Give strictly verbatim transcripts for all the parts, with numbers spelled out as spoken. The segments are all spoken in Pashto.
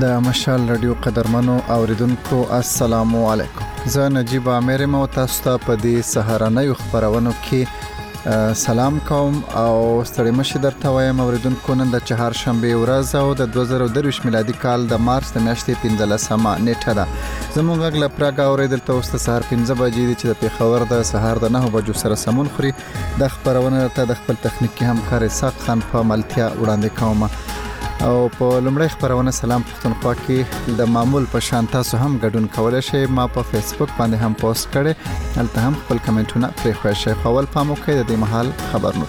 د مشال رادیو قدرمنو اوریدونکو السلام علیکم. زه نجیب امیر مو تاسو ته په دې سهارنۍ خبرونو کې سلام کوم او ستړي مشه درته وایم اوریدونکو. نن د چهارشنبه ورځ او د دوه زره درویشت میلادي کال د مارچ د میاشتې پنځلسمه نیټه ده. زموږ غږ له پراګ اوریدل تاسو ته سهار پنځه بجې دي چې د پیښور د سهار د نه بجو سره سمون خوري. د خبرونه ته د خپل تخنیکی همکار اسحاق خان په ملتیا وړاندې کوم. او په لومړی خبرونه سلام پښتونخوا کې د معمول په شان تاسو هم ګډون کولای شئ. ما په فیسبوک باندې هم پوسټ کړی، هلته هم خپل کمنټونه پرې خوښ شئ. اول پام وکړئ د دې مهال خبرونه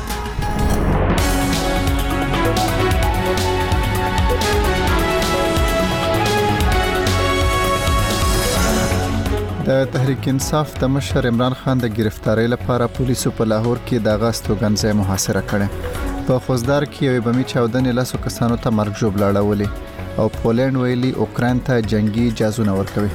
د تحریک انصاف د مشر عمران خان د گرفتاری لپاره پولیسو په لاهور کې د غاستوګنځي محاصره کړې. په خوزدار کې یو بمی چاودنې لاسو کسانو ته مرګ ژوبل اړولې او پولند ویلي اوکراین ته جنگي جازونه ورکوي.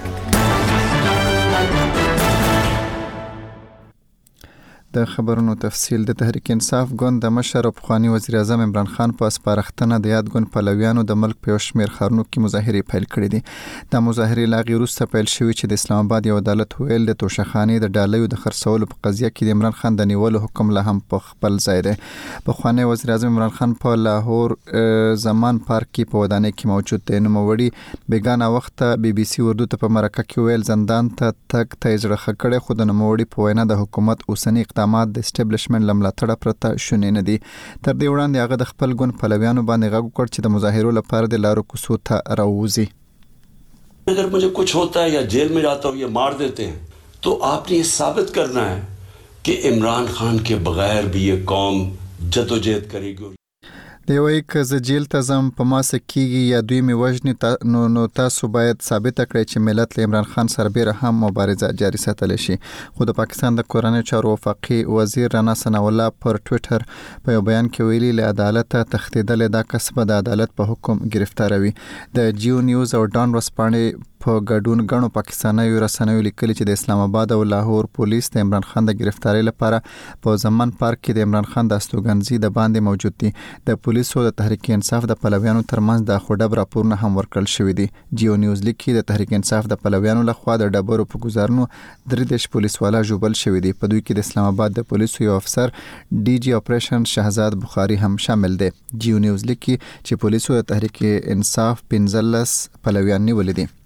د خبرونو تفصیل. د تحریک انصاف ګوند د مشر او پخوانی وزیر اعظم عمران خان په سپارښتنه د یاد ګوند پلویانو د ملک په شمیر خارونو کې مظاهره پیل کړې دي. د مظاهره لاغي روسته پیل شوې چې د اسلام آباد یو عدالت ویل د توشخاني د ډالیو د خرڅولو په قضیه کې د عمران خان د نیولو حکم له هم په خپل ځای دی. پخوانی وزیر اعظم عمران خان په لاهور زمان پارک کې په ودانۍ کې موجود دی. نو موړي بیگانه وخت بي بي سي اردو ته په مرکه کې ویل زندان ته تک ته اجازه خکړې خود نو موړي په وینا د حکومت اوسنی اقدامات د اسټابلیشمنت لملاتړه پرته شونې نه دي. تر دې وړاندې هغه د خپل ګوند پلویانو باندې غږ وکړ چې د مظاهرو لپاره د لارو کوڅو ته راووزي. अगर मुझे कुछ होता है या जेल में जाता हूँ या मार देते हैं तो आपने ये साबित करना है कि इमरान खान के बगैर भी ये कौम जदोजहद करेगी. دی وایي که زه جیل ته ځم په ما څه کېږي یا دوی مې وژني تا نو, نو تاسو باید ثابته کړئ چې ملت له عمران خان سربیره هم مبارزه جاري ساتلی شي. خو د پاکستان د کورنۍ چارو وفاقي وزیر رانا ثناء الله پر ټویټر په یو بیان کې ویلي له عدالت تښتېدل دا کس به د عدالت په حکم گرفتاروي. د جیو نیوز او ډان ورسپانې په ګډون غنو پاکستاني رسنیو لیکلي چې د اسلام آباد او لاهور پولیس د عمران خان د گرفتاری لپاره په زمان پارک کې د عمران خان د استوګنځي د باندې موجود دي. د پولیسو د تحریک انصاف د پلویانو ترمنځ د خوډب راپورونه هم ورکړل شوې دي. جیو نیوز لیکي د تحریک انصاف د پلویانو لخوا د ډبرو په گزارنو درې دیش پولیس والا جوبل شوې دي. په دوی کې د اسلام آباد د پولیسو یو افسر ډي جی اپریشن شهزاد بخاری هم شامل دي. جیو نیوز لیکي چې پولیسو د تحریک انصاف پنځلس پلویان نیولې دي.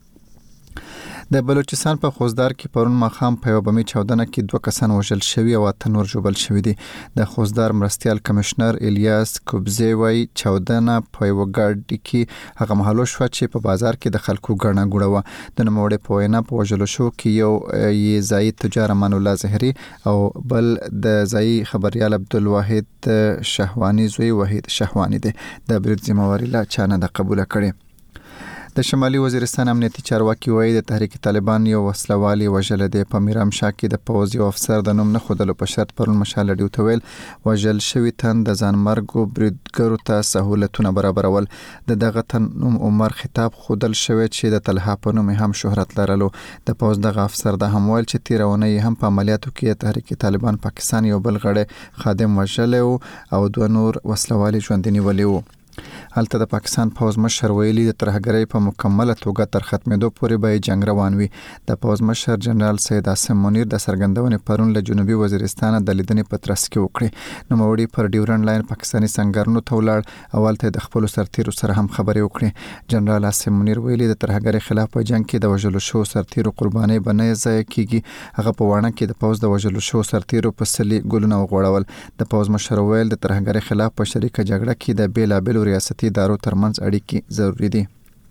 د بلوچستان په خوزدار کې پرون ماخام په یو بمی چاودنه کې دوه کسان وژل شوي او اته نور ژوبل شوي دي. د خوزدار مرستیال کمشنر الیاس کوبزی وایي چاودنه په یو ګاډي کې هغه مهالو شو چې په بازار کې د خلکو ګڼه ګوڼه و. د نوموړي په وینا په وژلو شو کې یو یې ځایي تجار امان الله زهري او بل د ځایي خبريال عبدالواحد شهوانی زوی وحید شهوانی دی. د برید ذمہواری لا چانه د قبول کړي. د شمالي وزیرستان امنیتي چارواکي وایي د تحریک طالبان یو وسلوالي وژل دی. په میرام شاه کې د پوځ یو افسر د نوم نه خودلو په شرط پرون مشال ډیو ته ویل وژل شوی تن د ځانمرګو بریدګرو ته سہولتونه برابرول. د دغه تن نوم عمر خطاب خودل شوی چې د طلحه په نوم هم شهرت لرلو. د پوځ دغه افسر د هم ویل چې تیرونه هم په عملیاتو کې تحریک طالبان پاکستان یو بل غړی خادم وژل او دوه نور وسلوالي ژوندۍ نیولي وو. هلته د پاکستان پوځ مشر ویلي د ترهګرۍ په مکمله توګه تر ختمېدو پورې به جنگ روان وي. د پوځ مشر جنرال سید عاصم منیر د سرګندونې پرون له جنوبي وزیرستان د لیدنې په ترڅ کې وکړي. نو موړي پر ډیورن لاین پاکستاني سنگرونو ته ولاړ او هلته د خپل سرتیرو سره هم خبرې وکړي. جنرال عاصم منیر ویلي د ترهګرۍ خلاف په جنگ کې د وژلو شو سرتیرو قرباني بنه ځای کیږي. هغه په وانه کې د پوځ د وژلو شو سرتیرو په سلی ګلونه وغوړول. د پوځ مشر ویل د ترهګرۍ خلاف په شریکه جګړه کې د بیلابل ریاستي ادارو ترمنځ اړیکې ضروری دي.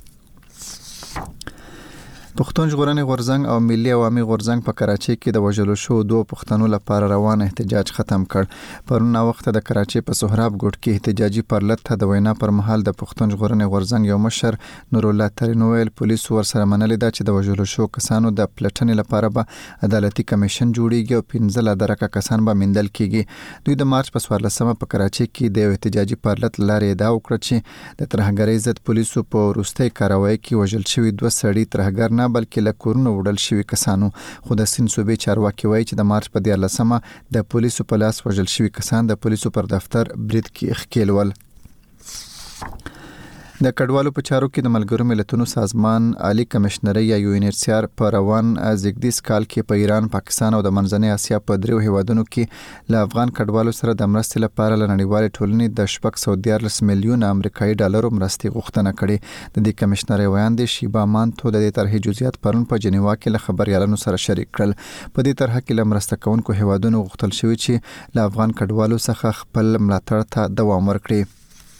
پښتون ژغورنې غورځنګ او ملي عوامي غورځنګ په کراچۍ کې د وژلو شو دوه پښتنو لپاره روان احتجاج ختم کړ. پرون وخت د کراچۍ په سهراب ګوټ کې احتجاجي پرلط ته د وینا پر مهال د پښتون ژغورنې غورځنګ یو مشر نور الله ترینویل پولیسو ورسره منلي دا چې د وژلو شو کسانو د پلټنې لپاره به عدالتي کمیشن جوړیږي او پنځه درکه کسان به مندل کیږي. دوی د مارچ په څوارلسمه په کراچۍ کې د احتجاجي پرلط لارې ادعا وکړه چې د ترهګرۍ ضد پولیسو په وروستي کاروایی کې وژل شوي دوه سړي ترهګر نه بلکې له کورونو وړل شوي کسانو. خو د سین صوبې چارواکي وایي چې د مارچ په دیارلسمه د پولیسو په لاس وژل شوي کسان د پولیسو پر دفتر برید کې ښکېلول. د کډوالو په چارو کې د ملګرو ملتونو سازمان عالی کمشنري یا یو ان ایچ سی آر په روان زیږدیز کال کې په ایران، پاکستان او د منځنۍ اسیا په دریو هیوادونو کې له افغان کډوالو سره د مرستې لپاره له نړیوالې ټولنې د شپږ سوه دیارلس میلیونه امریکایي ډالرو مرستې غوښتنه کړې. د دې کمشنري ویاندې شیبا مانتو د دې طرحې جزئیات پرون په جنیوا کې له خبريالانو سره شریک کړل. په دې طرحه کې له مرسته کوونکو هیوادونو غوښتل شوی چې له افغان کډوالو څخه خپل ملاتړ ته دوام ورکړي.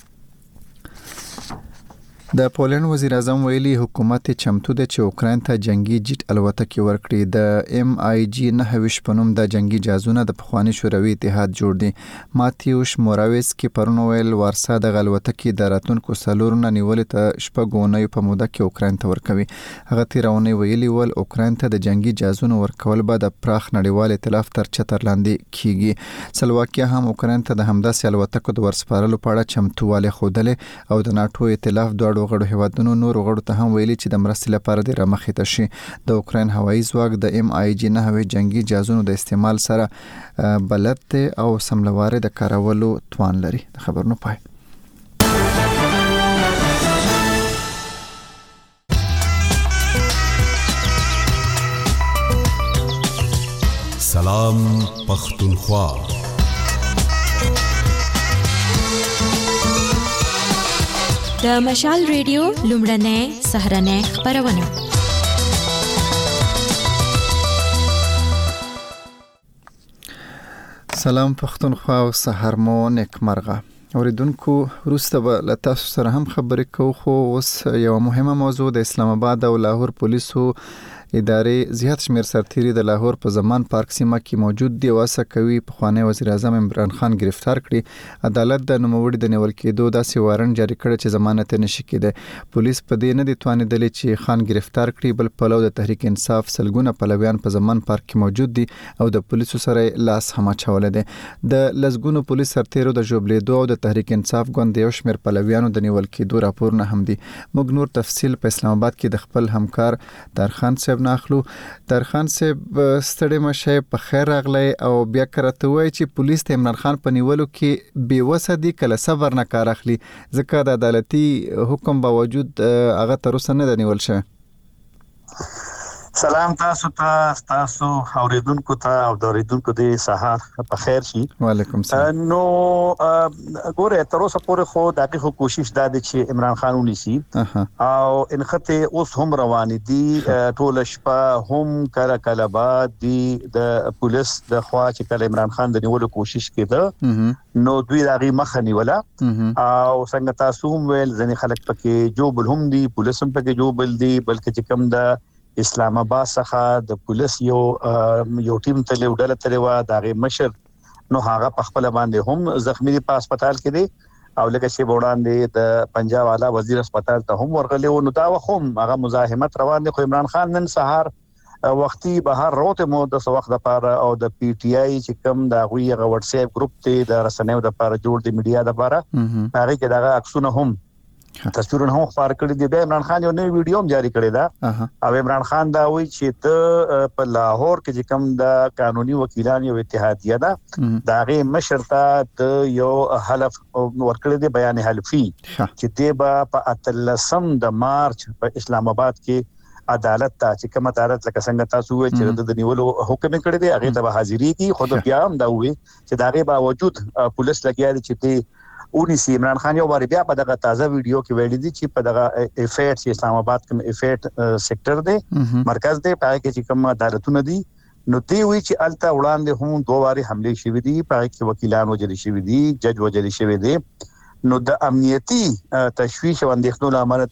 د پولند وزیر اعظم ویلي حکومت چمتو ده چې اوکراین ته جنگي جیټ الوتکې ورکړي. د ایم آی جی نه ویش پنوم د جنگي جهازونه د پخوانی شوروي اتحاد جوړ دي. ماتیوش موراویس کې پرون ویل وارسا د الوتکې د راتلونکو سلورونه نیولې ته شپږونه په موده کې اوکراین ته ورکوي. هغه تیرونه ویلي ول اوکراین ته د جنگي جهازونو ورکول به د پراخ نړیوال ائتلاف تر چتر لاندې کیږي. سلواکیا هم اوکراین ته د همداسې الوتکو د ورسپارلو په اړه چمتووالی ښودلې او د ناتو ائتلاف دوه غړو هیوادونو نور غړو ته هم ویلي چې د مرستې لپاره د رامخې ته شي. د اوکراین هوایي ځواک د ایم آی جی نه هوایي جنگي جهازونو د استعمال سره بلد دی او سملواره د کارولو توان لري. د خبرونو پای. سلام پختونخوا. د مشال ریډیو لومړنۍ سهرنۍ خبرونه. سلام پختونخوا او سحر مو نیکمرغه. اوریدونکو وروسته به له تاسو سره هم خبرې کوو، خو اوس یو مهمه موضوع د اسلام آباد او لاهور پولیسو ادارې زیات شمیر سرتیري د لاهور په زمان پارک سیمه کې موجود دی. واسه کوي په خوانی وزیر اعظم عمران خان گرفتار کړي. عدالت د نوموړي د نیول کېدو داسې وارنټ جاری کړ چې ضمانت نشي کېده. پولیس په دې نه دي توانیدل چې خان گرفتار کړي، بل پلو د تحریک انصاف سلګونه پلویان په زمان پارک کې موجود دي او د پولیسو سره لاس هم اچول دي. د لزګونو پولیس سرتیرو د جوبلیدو او د تحریک انصاف ګوند یو شمیر پلویانو د نیول کېدو راپورونه هم دي. موږ نور تفصیل په اسلام آباد کې د خپل همکار درخان صاحب ناخلو. درخان صاحب ستړي مشه په خیر راغلی او بیا کرته وای چې پولیس ته عمران خان په نیولو کې بے وسه دي، کله صبر نه کار اخلي ځکه د عدالتي حکم باوجود هغه تر اوسه نه نیول شوی. سلام تاسو ته، تاسو اوریدونکو ته او د اوریدونکو د سهار په خیر شي. وعلیکم السلام. نو ګوره تر اوسه پورې خو دغه کوشش دا دی چې عمران خان ونیسي او انخته اوس هم روان دي. ټول شپه هم کله کله بعد دي د پولیس د خوا چې کله عمران خان د نیولو کوشش کړه نو دوی دغه مخه نیوله او څنګه تاسو هم ویل ځنې خلک پکې جوبل هم دي، پولیس هم پکې جوبل دي، بلکې چې کوم د اسلام آباد څخه د پولیس یو یو ټیم ته لیډر ترې و دغه مشر نو هغه په خپل باندې هم زخمی دي په هسپتال کې دي او لکه چې وړاندې د پنجاب اعلی وزیر هسپتال ته هم ورغلی و. نو دا وخم هغه مزاحمت روان دي. خو عمران خان نن سهار وختي بهر روته مو د وخت لپاره او د پی ټی آی چې کوم دا غوي غ واتس اپ ګروپ ته د رسنیو لپاره جوړ دی، میډیا لپاره هغه کې دا عکسونه هم تصویرونه هم خبر کړی دی. د عمران خان یو نوې ویډیو هم جاری کړی دا او عمران خان دا وایي چې ته په لاهور کې چې کوم د قانوني وکیلان یو اتحادیه ده دا غي مشر ته د یو حلف ورکړی دی، بیان حلفي چې دی په اتلسم د مارچ په اسلام آباد کې عدالت ته چې کوم عدالت لکه څنګه تاسو وایي چې د نیولو حکم کړی دی هغه ته حاضری کی. خود بیا هم دا وایي چې دا غي باوجود پولیس لګیا دي چې دی اونیسی. عمران خان یو بار بیا په دغه تازه ویډیو کې ویل دي چې په دغه افیټ چې اسلام آباد کوم افیټ سېکټر دی مرکز دی پای کې چې کوم عدالتونه دي نو دی وی چې الته وړاندې هم دوه واري حمله شوې دي، پای کې وکیلان وجل شوې دي، جج وجل شوې دي. نو د امنیتي تشویش او اندېښنو لامل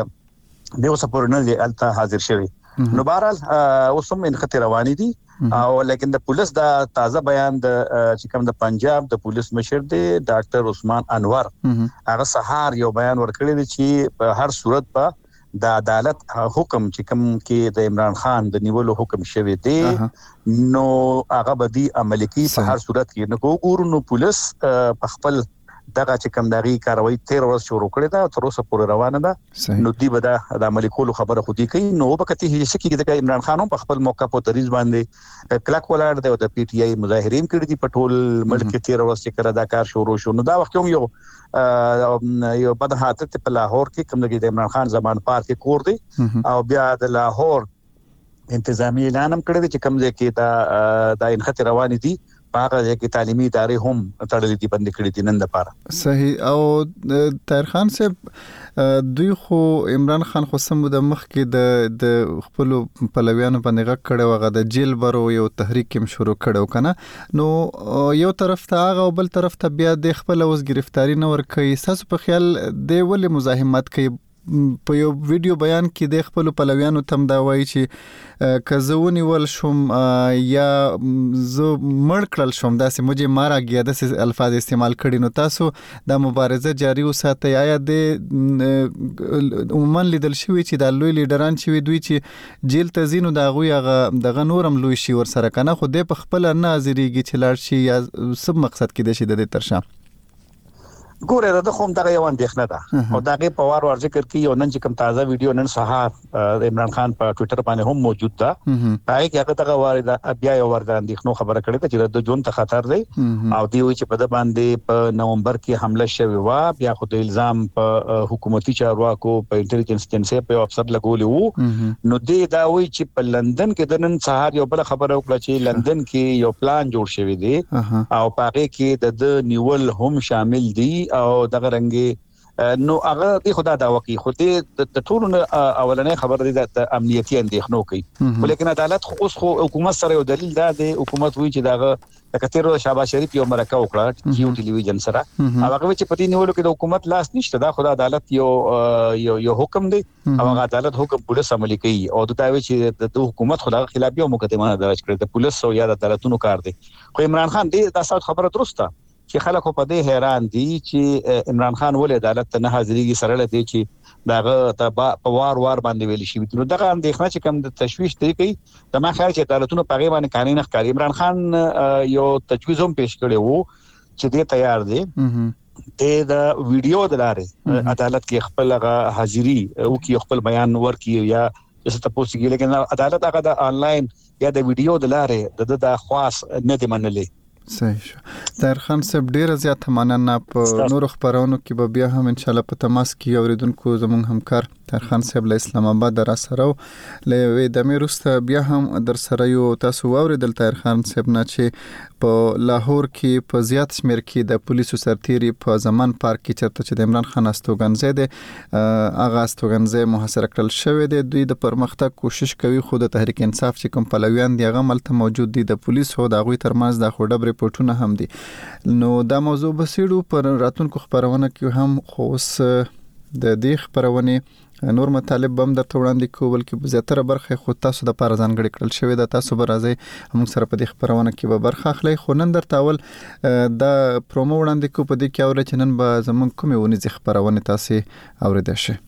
دی د اوسه پورې نه الته حاضر شوی. نو بهرحال اوس هم انخته رواني دي او لیکن د پولیس دا تازه بیان د چې کوم د پنجاب د پولیس مشر دی ډاکټر عثمان انور هغه سهار یو بیان ورکړی دی چې په هر صورت په د عدالت حکم چې کوم کې د عمران خان د نیولو حکم شوی دی نو هغه بدی عملی کی په هر صورت کې. نو ګورو نو پولیس په خپل دغه چې کوم دغه کاروي تیر ورځ شروع کړې ده تر اوسه پورې روانه ده نو دی به د عملي کولو خبره خو دي کوي نو وبکته هیڅ کې د عمران خان په خپل موقع په طریز باندې کلک ولاړ دی او د پی ټ آی مظاهرین کړي دي په ټول ملک کې تیر ورځ چې کړه دا کار شروع شو نو دا وخت یو یو بد حادثه په لاهور کې کوم د عمران خان زمان پارک کې کور دی او بیا د لاهور انتظامی اعلان هم کړی چې کوم ځای کې دا د انخت روان دي هغه کې تعلیمي ادارې هم تړلې دي بند کړې دي نن لپاره صحیح او طاهر خان صاحب دوی خو عمران خان خو سم د مخ کې د د خپل پلویانو باندې غږ کړو هغه د جیل برو یو تحریک هم شروع کړو کنه نو یو طرف ته هغه او بل طرف ته بیا د خپل اوس گرفتاری نه ور کوي تاسو په خیال دی ولې مزاحمت کوي په یو ویډیو بیان کې د خپل پلویانو تم دا وایي چې کزونی ول شوم یا زه مړ کړل شوم داسې مجه مارا گیا داسې الفاظ استعمال کړي نو تاسو د مبارزه جاری وساتئ آیا د عموما لیدل شوی چې د لوی لیډران چې دوی چې جیل ته زینو دا غوي دغه نورم لوی شي ور سره کنه خو د په خپل نه حاضرېږي چې لاړ شي یا سب مقصد کې د شي د ترشا ګوره دا کوم دغه یو اندېښنه ده او دغه په وار ور ذکر کې یو نن چې کوم تازه ویډیو نن سهار عمران خان په ټوئیټر باندې هم موجود ده هغه کې هغه دغه وار د بیا یو ور د اندېښنو خبره کړې چې د جون ته خطر دی او دی وی چې په د باندې په نومبر کې حمله شوې و بیا خو د الزام په حکومتي چارواکو په انټيليجنس ایجنسی په افسر لګولې وو نو دی دا وی چې په لندن کې د نن سهار یو بل خبره وکړه چې لندن کې یو پلان جوړ شوی دی او په هغه کې د نیول هم شامل دي او دغه رنګي نو هغه د خدا دا وکی خو دې د ټولو اولنې خبر دي د امنیتي اندېښنو کوي ولیکن عدالت خو اوس خو حکومت سره یو دلیل دا دی حکومت وی چې دغه د کتیرو شهباز شریف یو مرکه وکړه کیو ټلویزیون سره هغه چې پتی نیولو کې د حکومت لاس نشته دا خدا عدالت یو یو یو حکم دی او هغه عدالت حکم پولیس عملي کوي او دا وی چې د حکومت خدای خلاف یو مقدمه درج کړې د پولیس او یا د عدالتونو کار دی خو عمران خان دې دا خبره درسته چې خلکو په دې حیران دي چې عمران خان ولې عدالت ته نه حاضرېږي سره لدی چې داغه په وار وار باندې ویل شي نو دغه اندېښنه چې کوم د تشويش دی کوي د ما خیال چې عدالتونو په غیبه باندې قانوني ښکاری عمران خان یو تجویز هم پیش کړی وو چې دې تیار دی د ویډیو د لارې عدالت کې خپل حاضری او کې خپل بیان ورکي یا څه تاسو کې لیکن عدالت هغه د انلاین یا د ویډیو د لارې د خاص نه دی منلې صحیح شو طاهر خان صاحب ډیر زیات مننه په نور خبرونو کې به بیا هم ان شاء الله په تماس کې اوریدونکو زموږ همکار طاهر خان صاحب له اسلام آباد را سره له د میروسته بیا هم در سره یو تاسو اوریدل طاهر خان صاحب نه چې په لاهور کې په زیات شمیر کې د پولیسو سرتیري په زمان پارک کې چرته چې د عمران خان استوګنځي د اغا استوګنځي محاصره کړل شوی دی دوی د پرمختګ کوشش کوي خو د تحریک انصاف چې کوم پلویان دی هغه ملته موجود دي د پولیسو د غوي ترمنځ د خوډب ریپورتونه هم دي نو دا موضوع بسیړو پر راتونکو خبرونه کې هم خوس د دې خبرونه نور مطالب بم در توړاندې کول کې زیاتره برخه خو تاسو د پاره ځانګړي کړل شوی د تاسو برازي موږ سره په دې خبرونه کې به برخه اخلي خو نن در تاول د پرومو وړاندې کو په دې کې اورل چې نن به زمون کومې ونی ځخ خبرونه تاسو اوریدل شي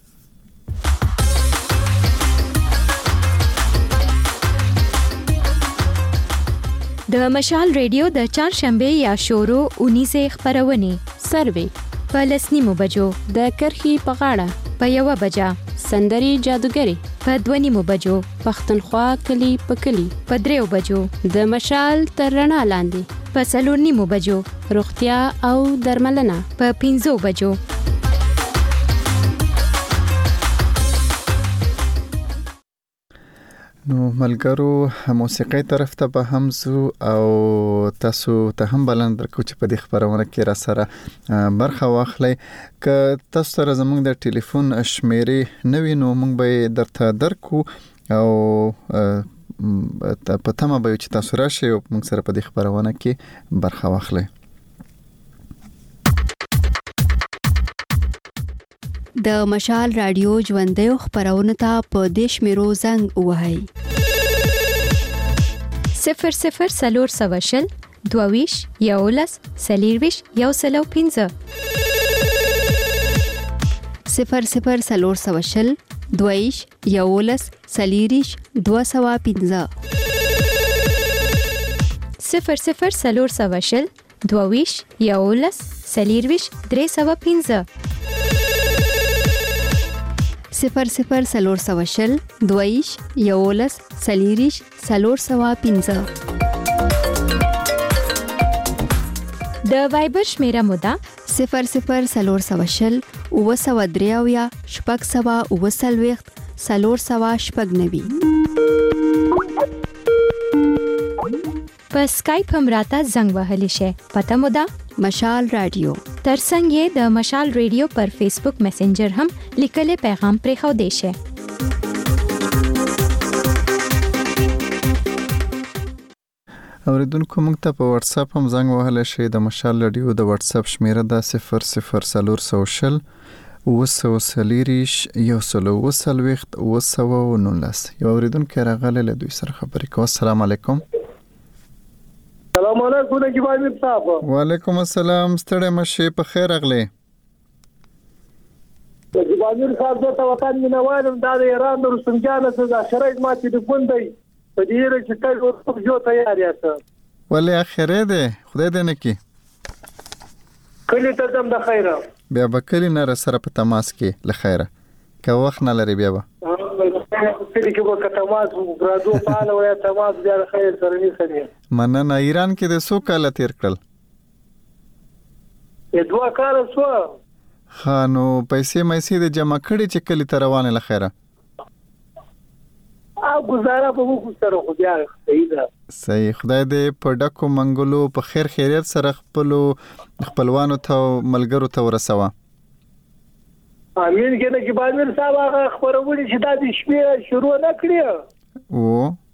د مشال ریډیو د چهارشنبه یا شورو اونیزه خبرونه سروي په لسنیمو بجو د کرخي په غاړه په یو بجا سندري جادوګری په دونیمو بجو پښتونخوا کلی په کلی په دریو بجو د مشال ترنا لاندې په سلورنیمو بجو روغتیا او درملنه په پنځو بجو نو ملګرو موسیقي طرف ته به هم زو او تاسو ته هم بلند درکو چې په دې خبرونه کې را سره برخه واخلئ که تاسو سره زموږ د ټلیفون شمیرې نوی نو موږ به درته درکو او په تمه به چې تاسو راشئ او موږ سره په دې خبرونه کې برخه واخلئ د مشال رادیو ژوندۍ خبرونه ته په دیش میرو زنګ وهاي صفر صفر سلور سواشل دوویش یولس سلیرویش یو سلو پنځه صفر صفر سلور سواشل دوویش یولس سلیریش دو سوا پنځه صفر صفر سلور سواشل دوویش یولس سلیرویش درې سوه پنځه صفر صفر سلور سوه شل دویش یولس سلیریش سلور سوه پنځه. د وایبر شمیره مودا صفر صفر سلور سوه شل اوه سوه درې اویا شپږ سوه اوه څلوېښت سلور سوه شپږ نوي. په سکایپ هم راته زنګ وهلی شي. پته مودا مشال رادیو. ترڅنګ یې د مشال ریډیو پر فیسبوک میسنجر هم لیکلي پیغام پرې خو دی شي. اوریدونکو موږ ته په واتس اپ هم زنګ وهلی شي. د مشال رادیو د واتس اپ شمیره ده صفر صفر سلور سوه شل اوه سوه څلېرویشت یو سل اوه څلوېښت اوه سوه نولس. یو اوریدونکی راغلی له دوی سره خبرې کوو. السلام علیکم. سلام علیکم نجیب امیر صاحب. وعلیکم السلام. ستړی مشې په خیر راغلی. نجیب امیر صاحب زه ته وطن مینوال یم. دا د ایران د رستم جان څخه شرایط ما تلیفون دی په دې اړه چې تاسو ورته جو تیار یاست. ولې اخرې دی خدای دې نه کړي کلی ته ځم د خیره. بیا به کلي نه راسره په تماس کې له خیره که وخت نه لري بیا به کلی کې به که تماس راځو فعاله ویا تماس بیا د خیر سره نیسه دی. مننه. ایران کې د څو کاله تیر کړل؟ دوه کاله شوه. ښه نو پیسې میسې د جمع کړي چې کلي ته روانې له خیره؟ او گزاره به وکړو سره خو بیا صحیح ده. صحیح. خدای دې په ډکو منګلو په خیر خیریت سره خپلو خپلوانو ته ملګرو ته ورسوه. امین. کې نجیب امیر صاحب هغه خبرونه چې دا د شپې شروع نه کړی او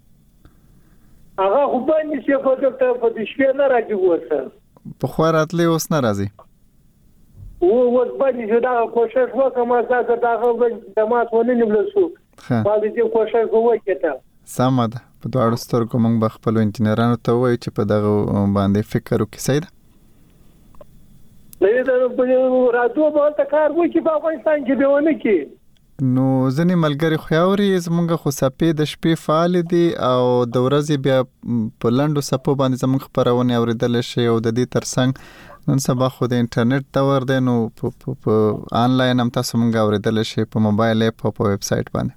هغه خو باندې چې په دغه په شپې نه راځي ورسره په خو راتلې اوس نه راځي. او اوس باندې چې دا کوشش وکړم چې دا هغه د مات ونه نیولسو باندې دې کوشش وکړه. سمه ده. په دواړو سترګو موږ به خپلو انجینرانو ته ووایو چې په دغه باندې فکر وکړي. صحیح ده. نه دا راځو به ته کار وکړي په افغانستان کې به ونه کې. نو ځینې ملګري خو اوري زمونږ خو صفې د شپې فعال دي او د ورځې بیا په لنډو صفو باندې زمونږ خبرونه اوریدل شي او د دې ترڅنګ نن سبا خو د انټرنیټ دور دی نو په آنلاین هم تاسو مونږ اوریدل شي په موبایل اپ او په ویب سټ باندې.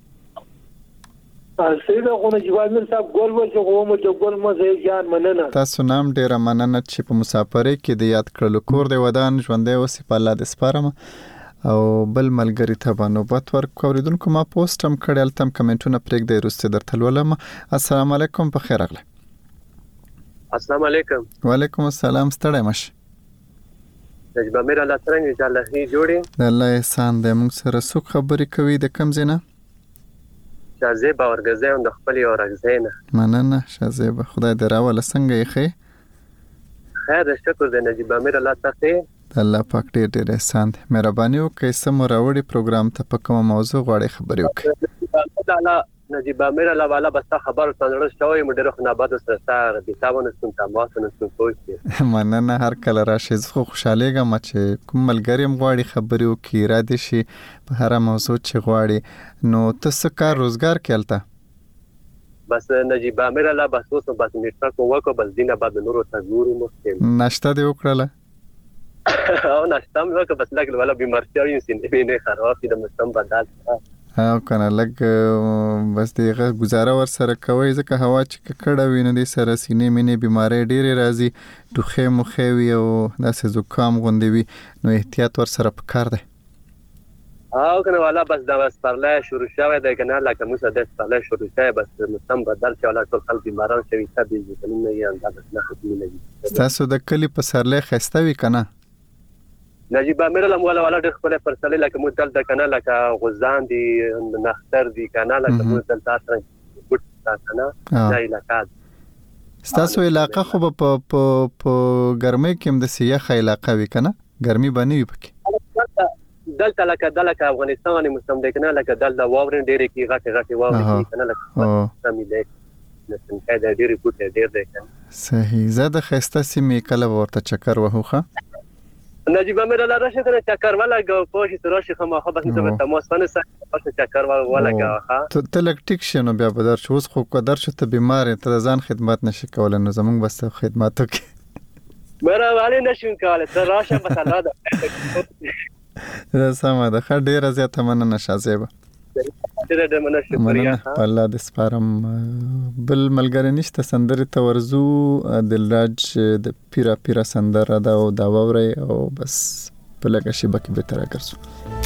سیده خو نجیب امیر صاحب ګول ورته کومه د ګول مزه جان مننه. تاسو نام ډیره مننه چې په مسافرۍ کې د یاد کړلو کور دی ودان ژوندې اوسې په الله دې سپارم او بل ملګری ته به نوبت ورکړو. اوریدونکو ما پوسټ هم کړی هلته هم کمنټونه پرېږدئ وروسته درته لولم. السلام علیکم. په خیر راغلی. السلام علیکم. وعلیکم السلام. ستړی مشه. نجیب امیر الله څنګه چې الله هی جوړي. د الله احسان دی. موږ سره څوک خبرې کوي د کوم ځای نه؟ شازیبه ورګزی هم د خپلې اورګزی نه. مننه شازیبه. خدای دې راوله. څنګه یې ښې؟ خیر شکر دی نجیب امیر الله تاسو. د الله پاک ډېر ډېر احسان دی. مهرباني وکړئ څه مو راوړي پروګرام ته په کومه موضوع غواړئ خبرې وکړئ؟ نجیب امیر الله والا بس خبر څنګه شوی مې ډېر خو نه بده سره د تاونه سن تماس نه سن کوی. مننه. هر کله راشي زه خو خوشاله یم چې کوم ملګری هم غواړي خبرې وکړي را دي شي په هر موضوع چې غواړي. نو تاسو کار روزګار کېلته بس نجیب امیر الله بس اوس بس میټر کو وکړو بس دینه بعد نورو ته ګورو مخکې ناشته دی وکړله او ناشته مې وکړه بس لګل ولا بیمارتیا یې سین نه خراب دي د مستم بدل او کنه لګ بس دغه گزاره ور سره کوي ځکه هوا چې کړه وینې دي سره سینې مینې بیماری ډېرې راځي ټوخې مخې وي او داسې زکام غوندې وي نو احتیاط ور سره پکار دی. او کنه والا بس دا بس پرله شروع شوه ده کنه لکه موږ د پرله شروع شوه بس مستم بدل چې ولا ټول خلک بیماران شوي تبي ځنه نه یې اندازه نه ختمي نه دي. تاسو د کلی په سرله خسته وی کنه نجیب امیر الله مولا ولا ډېر خپل پرسلې لکه مو دل د کنه لکه غزان دي نختر دي کنه لکه مو دل تاسو ګټ کنه ځای لکه تاسو علاقه خو په په په ګرمۍ کې هم د سیاخ علاقه وی کنه ګرمي باندې وي پکې دلته لکه دلته افغانستان مستمد کنه لکه دلته واورن ډېر کې غټه غټه واورن کنه لکه سمې ده نن کله ډېر ګټ ډېر ده کنه صحیح زده خسته سیمه کله ورته چکر وهوخه نجیب امیر الله راشه کنه چکر ولا گو پوشی تراشی خما خو بس ته تماس فن سره چکر ولا گو ها ته لک ټیک شنو بیا بدر شو خو قدر شو ته بیمار ته ځان خدمت نشي کولای نو زمونږ بس خدماتو کې مېره والي نشم کولای ته راشه مثلا دا سمه ده ښه ډېره زیاته مننه شازیبه ډېره ډېره مننه شکریه مننه په الله دې سپارم بل ملګری نشته سندرې ته ورځو دلراج د پیرا پیرا سندره ده او دا واورئ او بس په لږه شیبه کې بېرته راګرځو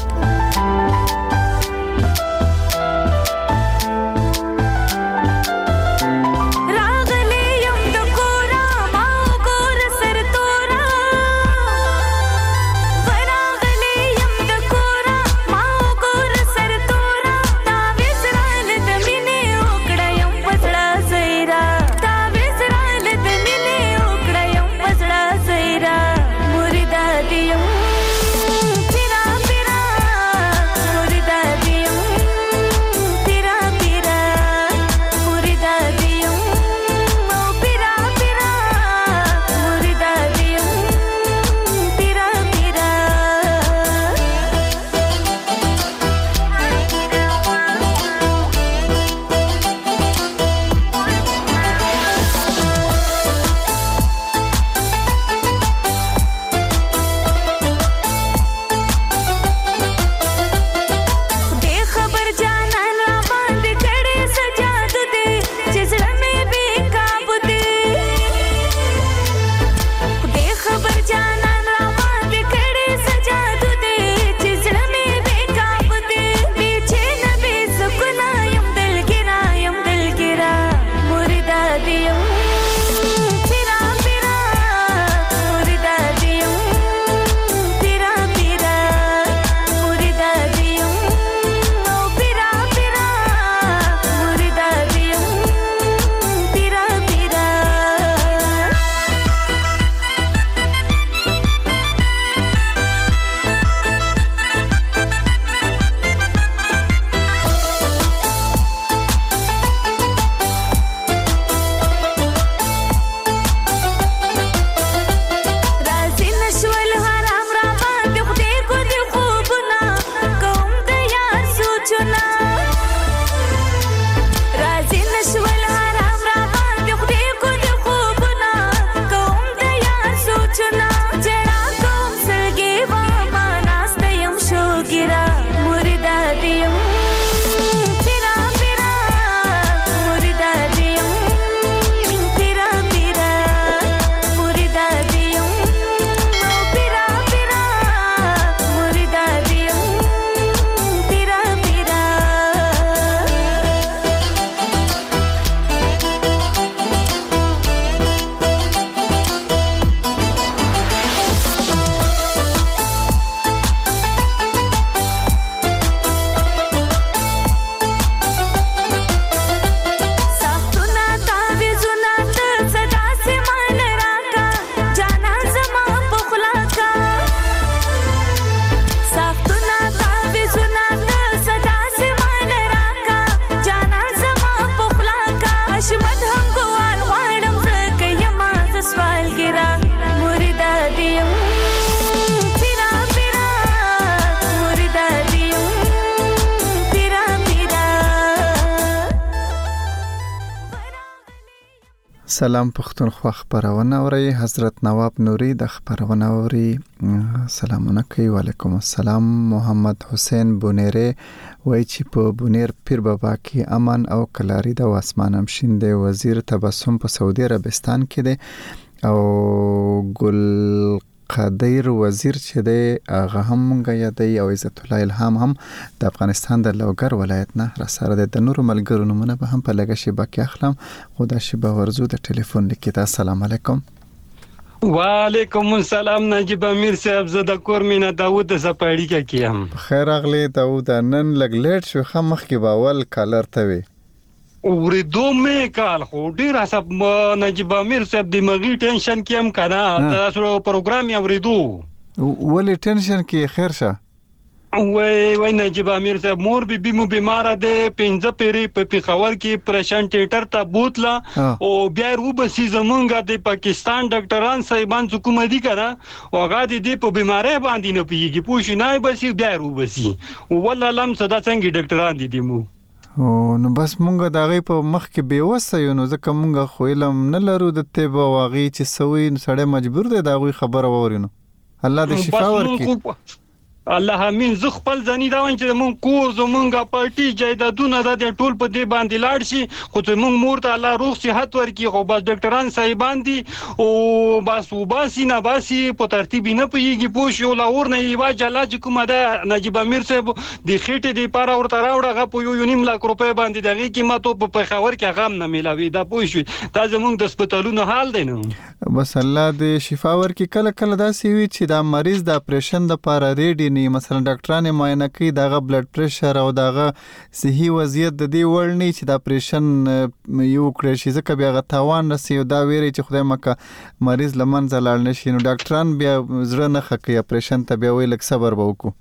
سلام پښتونخوا خبرونه اوري حضرت نواب نوري د خبرونه اوري سلامونه کوي وعلیکم السلام محمد حسین بونیره وای چې په بونیر پیر بابا کې امن او کلاری د واسمان امشین د وزیر تبسم په سعودي عربستان کې دی او ګل قادر وزیر چې دی هغه هم مونږه یادی او عزت الله الهام هم د افغانستان د لوګر ولایت نه را سره د نورو ملګرو نمونه به هم په لګه شیبه کې اخلم خدا شیبه ورزو د ټلیفون لیکه السلام علیکم وعلیکم السلام نجیب امیر صاحب زه د کور مینا داوود زپاړی کې کیم خیر اغلی داوود نن لګ لیټ شو خمخ کې باول کالر ته وی ورېدو مې کال خو ډېر حساب نجیب امیر صاحب د مغي ټینشن کې هم کنه تاسو پروګرام یې ورېدو ولې ټینشن کې خیر شه وای وای نجیب امیر صاحب مور بي بي مو بیمار ده پنځه پیری په پیښور کې پرشان ټیټر ته بوتلا او بیا رو بسې زمونږه د پاکستان ډاکټران صاحبان حکومت دي کنه او هغه دې په بیماری باندې نه پیږي پوښ نه بسې بیا رو بسې والله لم صدا څنګه ډاکټران دي دي مو او نو بس مونږ د هغې په مخ کې بېوسه یو، نو ځکه مونږ خو علم نه لرو د طب او هغې چې څه وایي، نو سړی مجبور دی د هغوی خبره واوري. نو الله دې شفا ورکړي. الله امين. زه خپل ځاني دا وایم چې مونږ کور زمونږ پارټي جایدادونه دا د ټول په دې باندې لاړ شي، خو ته مونږ مور ته الله روغ صحت ورکړي. خو بس ډاکټران صاحبان دي او بس وباسي نه باسي په ترتیب نه پوهېږي، پوه شو. لاور نه یوه جلا چې کومه ده نجیب امیر صاحب د خېټې دپاره ورته راوړه، هغه په یو یو نیم لاک روپۍ باندې د هغې قیمت په پېښور کې هغه هم نه میلاوي. دا پوه شوې، دا زمونږ د هسپتالونو حال دی. نو بس الله دې شفا ورکړي. کله کله داسې وي چې دا مریض د اپریشن دپاره ریډي نه، مثلا ډاکټران یې معاینه کوي، دغه بلډ پریشر او دغه صحي وضعیت د دې وړ نه چې د اپریشن یو کړی شي، ځکه بیا هغه تاوان رسي او دا ویرې چې خدای مکه مریض له منځه لاړ نه شي. نو ډاکټران بیا زړه نه ښه کوي اپریشن ته، بیا وایي لږ صبر به وکړو.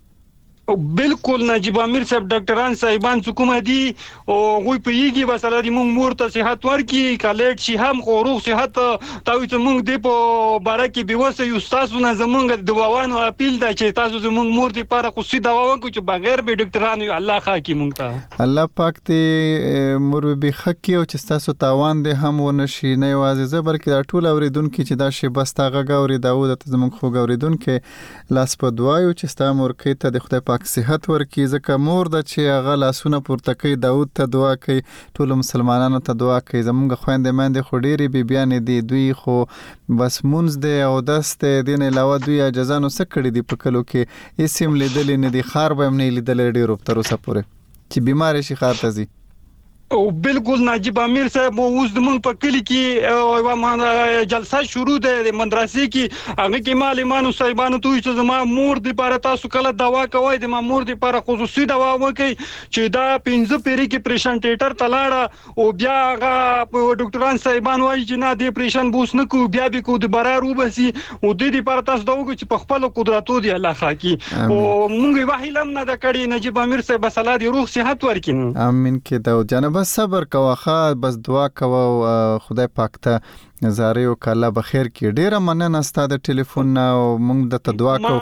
بالکل نجیب امیر صاحب ډاکټران صاحبان چې کومه دي او هغوی پوهېږي بس الله دې مونږ مور ته صحت ورکړي، که لیټ شي هم خو روغ صحت ته وایي چې مونږ دې په باره کې بېوسه یو. ستاسو نه زمونږ د دواوانو اپیل ده چې تاسو زمونږ مور دپاره خصوصي دوا وکړو چې بغیر به ډاکټرانو الله ښه کړي مونږ ته. الله پاک دې مور بې ښه کړي او چې ستاسو تاوان دې هم ونه شي. نه یوازې زه بلکې دا ټول اورېدونکي چې دا شیبه ستا غږ اوري، داود ته زموږ خوږ اورېدونکی لاس په دعا یو چې ستا مورکۍ ته د خدای پاک صحت ورکړي، ځکه مور ده چې هغه لاسونه پورته کوي، داود ته دعا کوي، ټولو مسلمانانو ته دعا کوي. زموږ خویندې میندې خو ډېرې بیبیانې دي، دوی خو بس مونځ دی او اودس دی، دې نه علاوه دوی اجزانو څه کړي دي په کلو کې، هېڅ هم لیدلې نه دي، خار به هم نه یې لیدلی ډېرو تر اوسه پورې چې بیمار شي ښار ته ځي. او بالکل نجیب امیر صاحب اوس زمونږ په کلي کې یوه جلسه شروع ده د مدرسې کې، هغه کې معلمانو صاحبانو ته وایي چې زما مور دپاره تاسو کله دوا کوئ د ما مور دپاره خصوصي دوا وکئ چې دا پنځه پیرې کې پریشن ټیټر ته لاړه او بیا هغه ډاکټران صاحبان وایي چې نه دې پریشن به اوس نه کوو، بیا به کوو دوباره روبسي او دې دپاره تاسو دا وکړو چې په خپلو قدرتو دې الله ښه کړي. او مونږ یوه هیله هم نه ده کړې نجیب امیر صاحب، بس الله دې روغ صحت ورکړي. امین کې داود جانه بس صبر کوه، ښه بس دعا کوه او خدای پاک ته زارۍ وکړه الله به خیر کړي. ډېره مننه ستا د ټلیفون نه او موږ درته دعا کوو.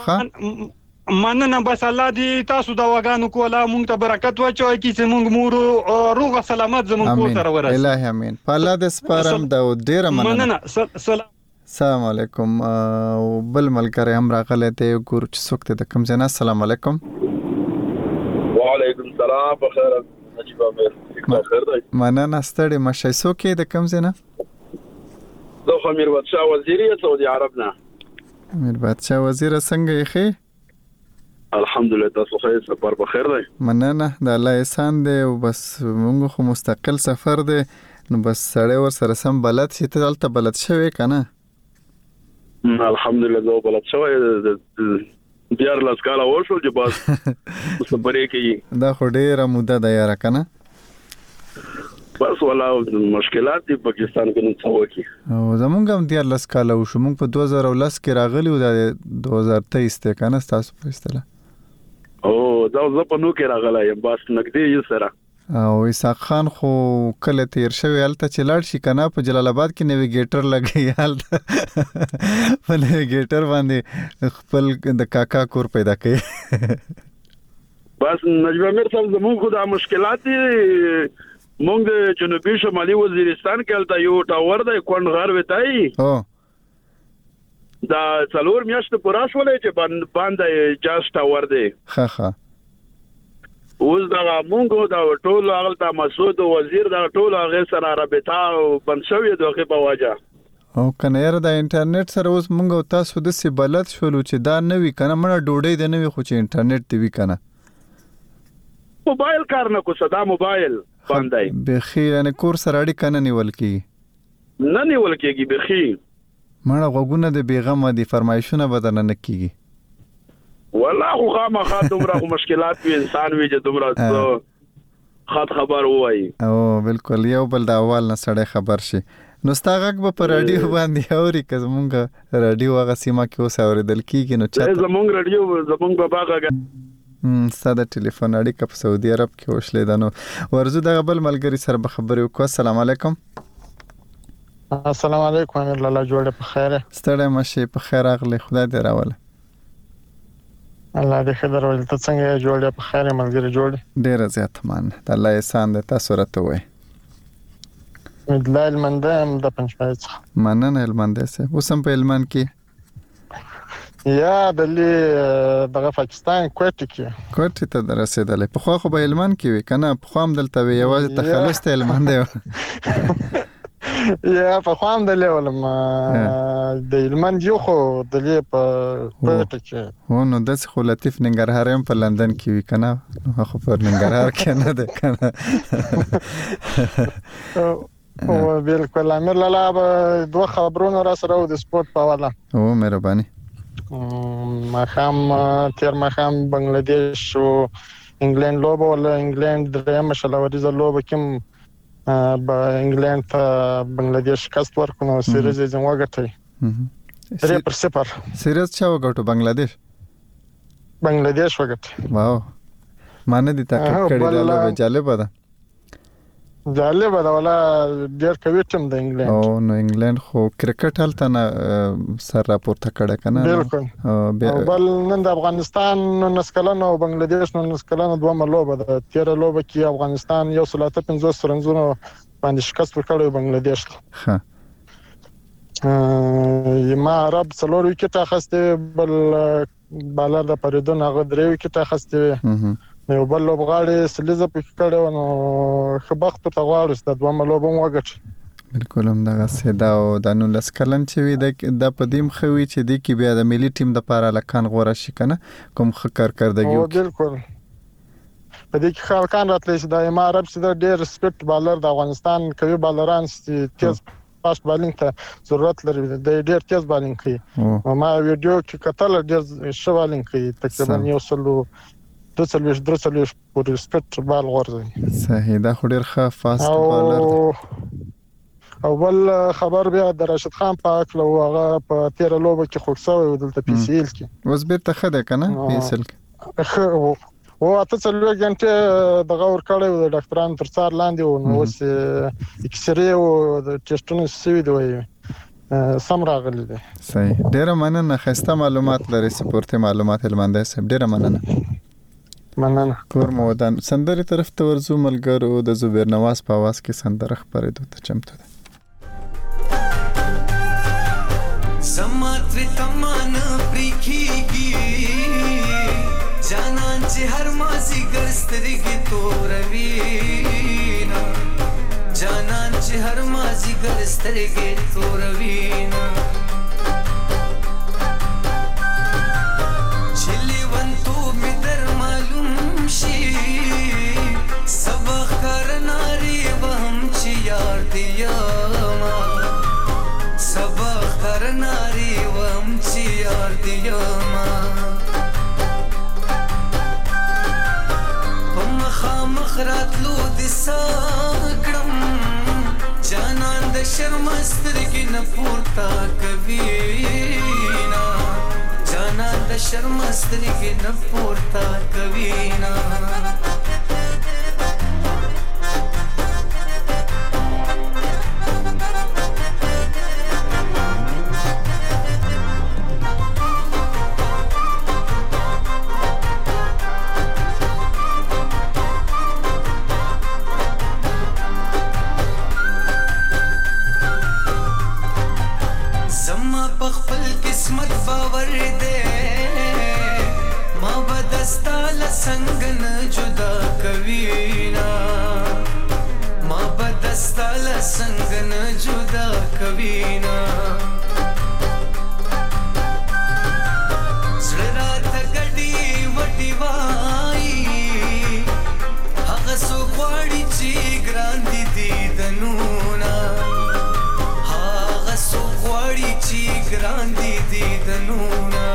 ښه مننه، بس الله دې تاسو دواګانو کو الله موږ ته برکت واچوي چې موږ مور روغ سلامت زموږ کور سره ورسي. الهي امين. په الله دې سپارم داود، ډېره مننه. سلام. السلام علیکم. بل ملګری هم راغلی دی، ګورو چې څوک دی د کوم ځای نه. السلام علیکم. وعلیکم السلام. بخیر نجیب امیر. مننه ستړي مشه. څوک یې د کوم ځای نه؟ زه خو امیر بادشاه وزیر یم سعودي عرب نه. امیر بادشاه وزیره څنګه یې ښې؟ الحمدلله تاسو ښه، سفر بخیر دی؟ مننه، د الله احسان دی او بس موږ خو مستقل سفر دی نو بس سړی ورسره سم بلد شي. ته دلته بلد شوې که نه؟ الحمدلله زه بلد شوی، دیارلس کاله وشول چې بس سفرې کوي. دا خو ډېره موده ده یاره که نه؟ بس والا مشکلات دي پاکستان کې نن څه وکړي. او زمونږ هم دیارلس کاله وشو، موږ په دوه زره لس کې راغلي وو، دا دوه زره تیس دی که نه ستاسو په اصطلاح؟ او دا زه په نو کې راغلی یم، بس نږدې یې سره. او اسحاق خان خو کله تیر شوی هلته چې لاړ شي که نه، په جلال آباد کې نیویګیټر لګوي، هلته په نیویګیټر باندې خپل د کاکا کور پیدا کوي. بس نجیب امیر صاحب زمونږ خو دا مشکلات دي. مونږ د جنوبي شمالي وزیرستان کې هلته یو ټاور دی کونډ غر وتایي، دا څلور میاشتې پوره شولې چې باندې جاز ټاور دی. ښه ښه. اوس دغه مونږ دا ټول هغلته مسعود وزیر دا ټول هغې سره رابطه بند شوې د هغې په وجه. او که نه یاره د انټرنیټ سره اوس مونږ او تاسو داسې بلد شولو چې دا نه وي که نه، مړه ډوډۍ دې نه وي خو چې انټرنیټ دې وي که نه. موبایل کار نه کو صدا موبایل باندې بخي یعنی کور سره اړیکه نه نیول کیږي. نه نیول کیږي بخي. مړه غوګونه د بیغمه دي، فرمایشونه بدن نه کیږي. والله خو خامخا دومره مشکلات وي، انسان وي چې دومره خاط خبر وایي. او بالکل یو بل د اول نه سړی خبر شي. نو ستا غږ به په رادیو باندې اوري که زمونږ رادیو هغه سیمه کې اوس اورېدل کېږي نو چاته زمونږ رادیو زمونږ بابا غږ ستا د ټلیفون اړیکه په سعودي عرب کې وشلې ده. نو ورځو دغه بل ملګري سره به خبرې وکړو. السلام علیکم. السلام علیکم امیر، الله جوړه په خیر. ستړی مشې، په خیر راغلی، خدای دې راوله. مننه، خدای دې راوله. څوک د کوم ځای نه؟ نجیب امیر صاحب زمونږ رادیو زمونږ بابا غږ. السلام علیکم. السلام علیکم. الله دې خدای ورته ته څنګه جوړه په خیر ملګری جوړ ډیر زیات من د الله احسان د تاسو راته وای مدلای المندم د پنځپای څخه مننه المنده سه وسم په المان کې یا دلې دغه پاکستان کوټ کې کوټ ته درسېدلې په خو خو په المان کې وی کنه په خو هم دلته وی یوازې تخلص ته المان دی یا په خو هم دلې ولما د المان یو خو دلې په کوټ کې هو نو د خو لطیف ننګرهار هم په لندن کې وی کنه نو خو په ننګرهار کې نه ده کنه او بالکل امیر لالا به دوه خبرونه را سره د سپورت په والا او مهرباني ما خام تیر ما خام بنگلاديش او انګلند لوبه ول انګلند درېم شلوريزه لوبه کوم با انګلند ته بنگلاديش کست ورکونو سیریز یې وګټي درې پر صفر سیریز چا وګټو بنگلاديش بنگلاديش وګټي واو مانه دي تا کړي دا لوبه جالب ده جالب ده ولا ډیر کوي ټیم د انګلند او نو انګلند خو کرکټ هلته نه سر راپورته کړه کنه بالکل بل نن د افغانستان نو نسکلن او بنگلاديش نو نسکلن دوه لوبه ده تیر لوبه کې افغانستان یو سل اته پنځوس رنزونه باندې شکست وکړ بنگلاديش ها ما عرب څلور وکټه اخسته بل بالر د پریدون هغه درې وکټه اخسته یو بل لوبغاړي سلیزه پکې کړو نو خبخت ته غواړي د دوه لوبو وګټ بالکل هم دغه سیدا او د نو لسکلن چې وي د پدیم خوي چې د کې بیا د ملي ټیم د پاره لکان غوړه شي کنه کوم خکر کردګي او بالکل په دې کې خلکان راتلی چې د امارات عرب چې د ډېر سپیټ بالر د افغانستان کوي بالران چې تیز فاست بالینګ ته ضرورت لري د ډېر تیز بالینګ کوي ما ویډیو کې کتل ډېر ښه بالینګ کوي تقریبا یو سلو د څلويش در څلويش پورې سپیټ بال غورځي صحیح دا خو ډېر ښه فاست بالر او بل خبر بیا د راشد خان پاک لو هغه په تیر لوبه کې خوښ دلته پی سی ال کې اوس بیرته خده کنه پی سی ال کې او اته څلوي غنټه د غور کړو د ډاکټرانو تر څار لاندې و نو اوس ایکس ری او د ټیسټونو سوي دی سم راغلی دی صحیح ډېر مننه خسته معلومات لري سپورتي معلومات المنده سم ډېر مننه مننه کور مودان سندري طرف ته ورزو ملګرو د زبیر نواز په आवाज کې سندره خبرې دوته چمتو ده زماتر تمان پریکيږي جانان چې هر مازی ګرسترګي توروینا جانان چې هر مازی ګرسترګي توروینا چلی ونتو می در معلوم شي سبق کرناري وهم چې یار دیا ما سبق کرناري وهم چې یار دیا ما مخراتلو د ساکړم جانان د شرمسترګې نه پورته کوي نا جانان د شرمسترګې نه پورته کوي نا संगन जुदा कवीना मां बदस्ताल संगन जुदा कवीना सरात गडी वटी वाई हग सो क्वाडी ची ग्रांदी दी दनूना हग सो क्वाडी ची ग्रांदी दी दनूना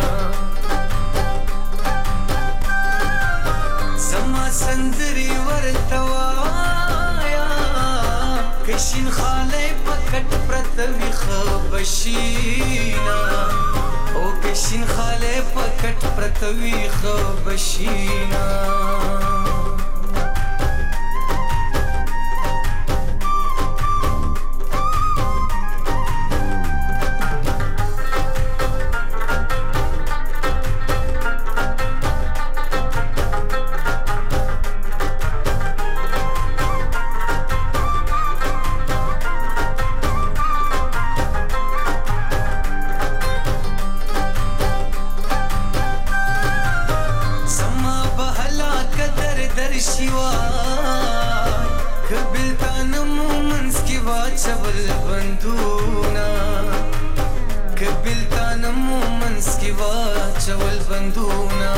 سندري ورتوایا کشین خاله پکټ پرتوي خبشینا او کشین خاله پکټ پرتوي خبشینا واچول بندونه کبلتان مومنس کی واچول بندونه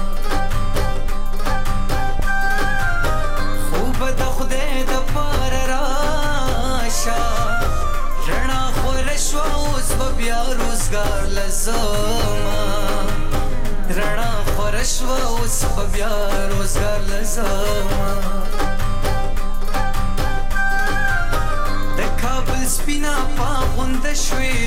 خوب د خدای د پار راشا رڼا خورشوا اوس بیا روزګار لزما رڼا خورشوا اوس بیا روزګار لزما د کابل سپینا پاغوند شوي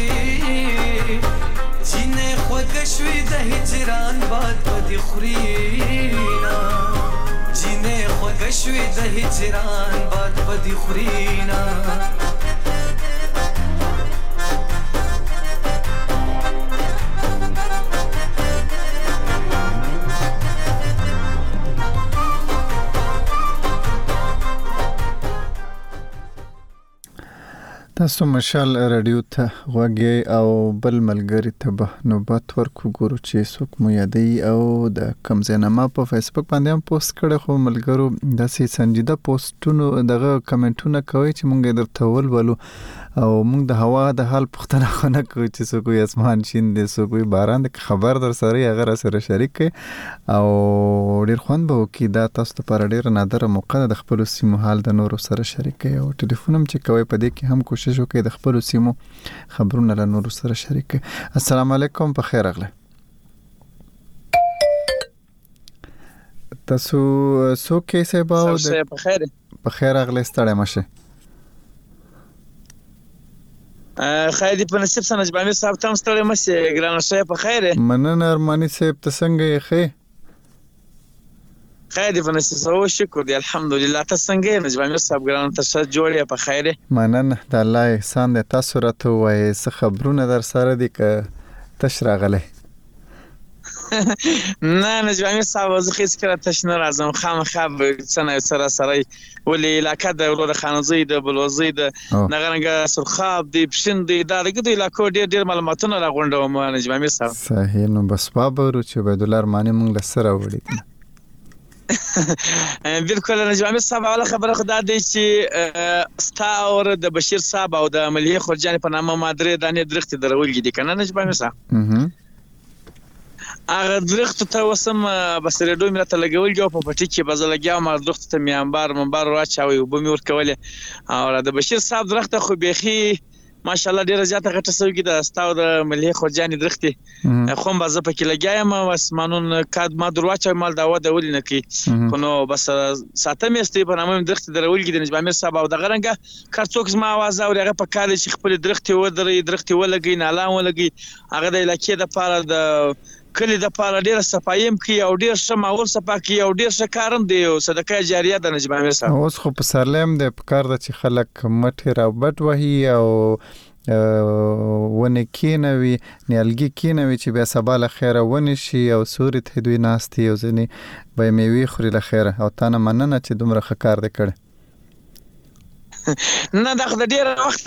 جینې خوږ شوي د هجران باد بدی خورينا جینې خوږ شوي د هجران باد بدی خورينا تاسو مشال رادیو ته غوږی او بل ملګری ته به نوبت ورکو ګورو چې څوک مو یادی او د کمزینما په فیسبوک باندې هم پوسټ کړي خو ملګرو داسې سنجیده پوسټونو دغه کمنټونه کوي چې مونږ درته ولولو او مونږ د هوا د حال پوښتنه خونه کوي چې څوک یې اسمان شین دي څوک یې باران د خبر در سره هغه سره شریک کړي او ډیر خوند به وکړي دا تاسو لپاره ډیر نادره موقع ده د خپل سیمو حال د نورو سره شریک کړي او ټلیفون هم چې کوي په دې کې هم کوشش وکړئ د خپل سیمو خبرونه له نورو سره شریک کړئ. السلام علیکم په خیر راغلی تاسو څوک یې صاحب او په خیر په خیر راغلی ستړی مشه خیلی په نصیب سره نجبامي صاحب تم ستړی مشه ګرانه شه په خیر مننه ارمانی صاحب ته څنګه یې خې خیلی په نصیب سره شکر دی الحمدلله تاسو څنګه یې نجبامي صاحب ګرانه تاسو جوړې په خیر مننه د الله احسان دې تاسو راته وایي څه خبرونه در سره دي که تش راغلی نه نجبامي صاحب زه هیڅ کله تش نه راځم خامخا څنګه سره سره ولې علاقه د ولور خانزوی د بلوزي د نغرنګ سرخاب دی پښین دی دا دغه د علاقو ډیر ډیر معلوماتونه راغونډوم نجبامي صاحب صحیح نو بس بابرو چې عبد الله ارمانی مونږ له سره وړي بالکل نجبامي صاحب اوله خبره خدا دی چې ستا اور د بشیر صاحب او د ملي خرجان په نامه مادرې دانې درخت درولګي دي کنه نجبامي صاحب هغه درخت ته وسم بس ریډو مې ته لګول جو په پټی کې بزلګیا ما درخت ته میانبار منبر راچاوي او به مې ور کوله او د بشیر صاحب درخت خو بيخي ماشاءالله ډیره زیاته غټه سوګي د استاو د ملي خرجان درخت خو به زه پکې لګایم اسمانون کاد ما درواچو مال دا و د ول نه کی نو بس ساتم استي په نامه درخت درولګي د نجبامي صاحب او د غرنګ کارڅوک ما आवाज او هغه په کال چې خپل درخت و درې درخت ولګي نه اعلان ولګي هغه د علاقې د پاره د کلی د پاره ډیره صفایم کی او ډیر شماول صفاکی او ډیر شکارم دی او صدقه جاریه د نجبامي صاحب اوس خو په سرلم د پکار د چې خلک مټه را بټ وهي او ونه کینوي نیالګي کینوي چې بیا سبا له خیره ونه شي او سوري ته دوی ناستي او ځنی به میوي خوري له خیره او تا نه مننه چې دومره خکار دې کړ نه دا خدای ډیر وخت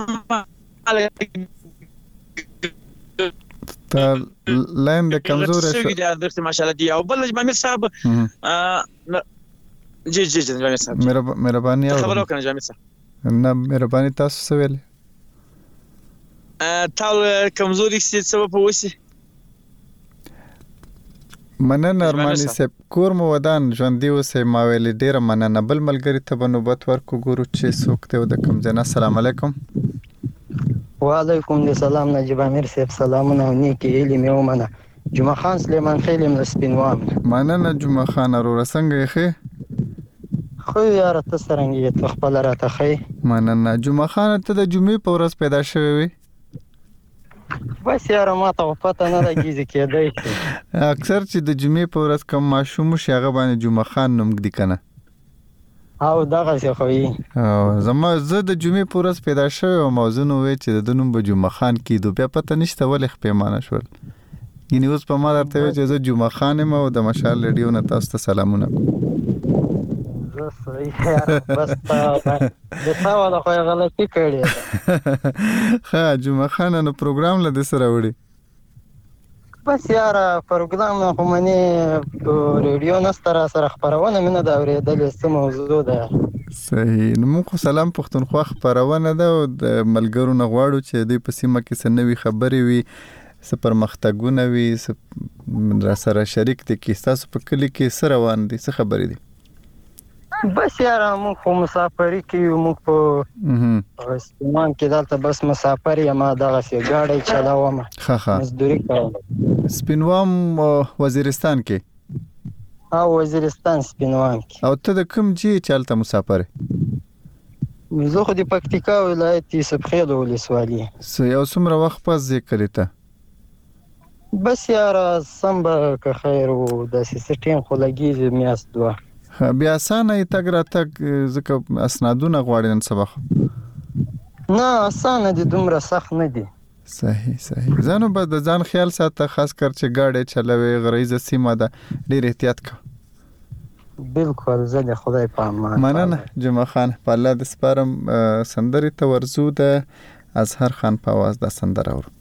ته لاین د کمزور شو دا درته ماشاءالله دی او بل نجبامي صاحب جی جی نجبامي صاحب مهرباني خبرو کنه نجبامي صاحب نه مهرباني تاسو سویل تاو کمزوري سبب وسی مننه ارمانی سپ کور مو ودان ژوند دی وسه ما ویل ډیر مننه بل ملګری ته بنوبت ورکو ګورو چې څوک ته د کم جنا السلام علیکم وعلیکم السلام نجیب امیر صاحب سلامونه او نیکی علم یومنه جمعه خان سلیمان خیلم لسپینوام مننه جمعه خان ورو څنګه یې خو یاره ته څنګه ته خپل راته خې مننه جمعه خان ته د جمعې په ورځ پیدا شوی وي بس یاره ما ته پته نه لګیږي کېدای اکثر چې د جمعې په ورځ کوم ماشوم شي هغه باندې جمعه خان نوم دی کنه او دغه څه خوې او زما زه د جمعې په ورځ پیدا شوی او موضوع نو وی چې د نوم به جمعه خان کیدو بیا پته نشته ولې خپېمانه شول یعنی اوس په ما درته وی چې زه جمعه خان یم او د مشال ریډیو نه تاسو ته سلامونه کوم زه صحیح یاره بس تا د تاوه د خو غلطي کړې ښه جمعه خان نو پروګرام له دې سره وړي بس یاره پروګرام خو منې ریډیو نه ستاره سره خبرونه مینه دا اورېدلې څه موضوع ده صحیح. نو موږ سلام پښتونخوا خبرونه ده او د ملګرو نه غواړو چې دوی په سیمه کې څه نوي خبرې وي، څه پرمختګونه وي، څه را سره شریک دي کې تاسو په کلی کې څه روان دي، څه خبرې دي؟ بس یاره موږ خو مسافري کې موږ په استمان کې دلته بس مسافر یم، دغسې ګاډی چلاوم، ښه ښه مزدوري کوم. سپینوام وزیرستان کې؟ او وزیرستان سپینوام کې. او ته د کوم ځای چې هلته مسافر یې؟ زه خو د پکتیکا ولایت یوسف خیل ولسوالي. یو څومره وخت پس ځای کلي ته؟ بس یاره سم به که خیر و داسې څه ټیم خو لګېږي میاشت دوه. بیا اسانه یې تګ راتګ ځکه اسنادونه غواړي نن سبا؟ نه اسانه دي، دومره سخت نه دي. صحیح صحیح. ځانو به د ځان خیال ساته، خاص کر چې ګاډی چلوي، غریزه سیمه ده، ډېر احتیاط کوه. بالکل. زه د خدای په امان. مننه جمعه خان. په الله د سپارم. سندرې ته ورځو، د اظهر خان په اواز دا سندره اورو.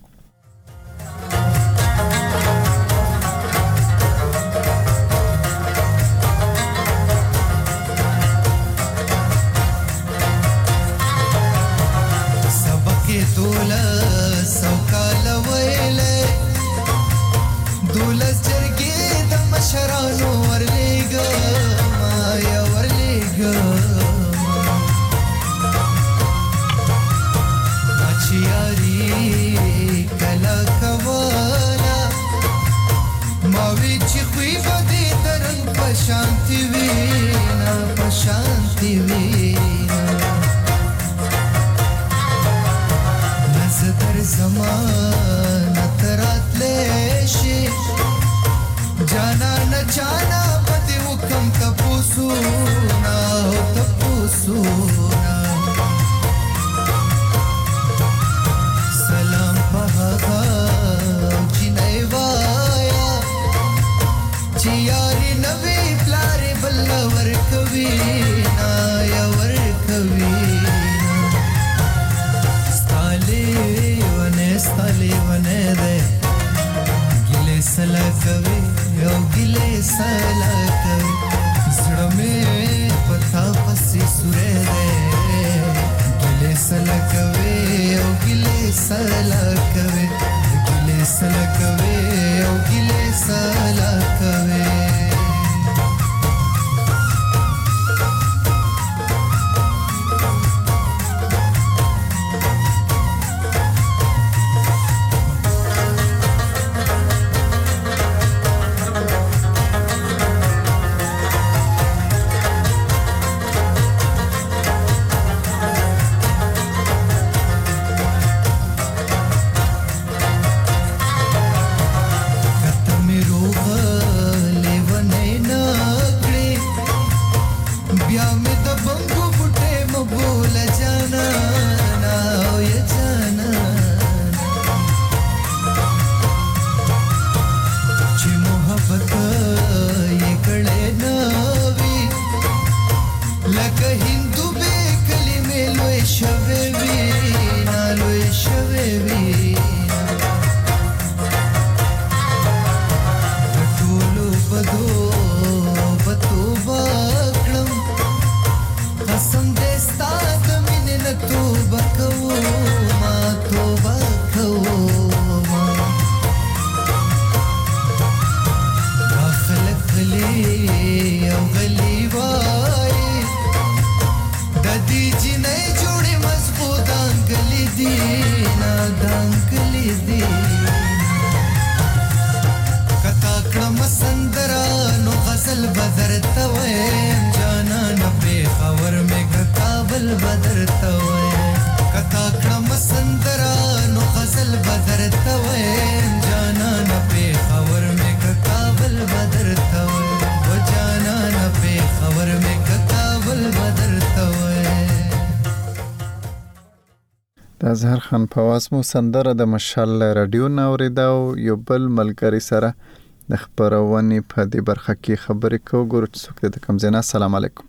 اظهر خان په واس مو سندره د مشال رادیو ناوریدا او یو بل ملګری سره د خبرونې په دې برخه کې خبرې کوو. ګورو چې څوک د کوم ځای. السلام علیکم.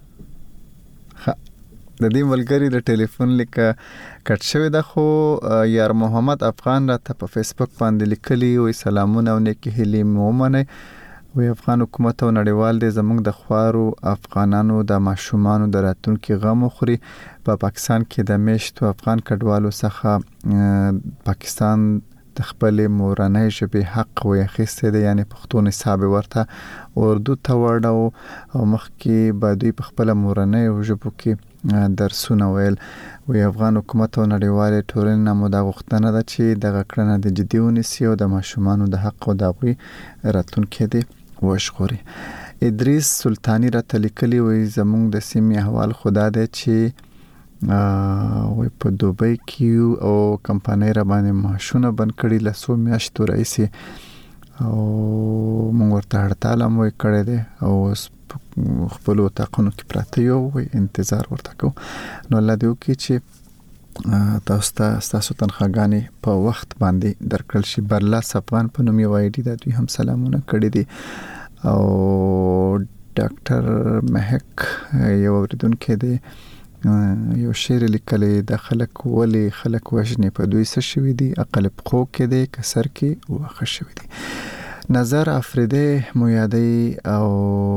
ها د دې ملګری د ټلیفون لیک کټ شوی ده، خو یار محمد افغان را ته په فیسبوک باندې لیکلی وي سلامونه او نیکی هیلې مو منه وی افغان حکومت او نړیوال د زموږ د خوارو افغانانو د ماشومانو د راتلونکي غم خوري. په پاکستان کې د میشتو افغان کډوالو څخه پاکستان د خپل مورنۍ ژبې حق وایخسته دی، یعنی پښتو نصاب ورته اردو ته وړاو او مخکې به دوی په خپل مورنۍ ژبه کې درسونه ویل. وی افغان حکومت او نړیوال ټولنه مو د غوښتنه ده چې د غکړنه د جدي ونیسي او د ماشومانو د حق او د غوي راتلونکي دی وشغوري. ادریس سلطانی را تلیکلی وی زمونږ د سیمې احوال خدا دی چې وی په دوبۍ کې او کمپنۍ را باندې معاشونه بند کړي لسو میاشتو راځي او موږ ورته هړتال هم وی کړی دی او خپل وطاقونو کې پراته یو وی انتظار ورته کو. نو الله دې وکړي چې تاسو ته تاسو تنخواګانې په وخت باندې درکړل شي. برلاس افغان په نوم یو آی ډي د دوی هم سلامونه کړی دي او ډاکټر مهک یو اوریدونکو دی یو شعر لیکلی د خلک ولی خلک وژني په دوی څه شوي دي، عقل په خو کې دی کسر کې واخه شوي دي. نظر افریدی مو یادی او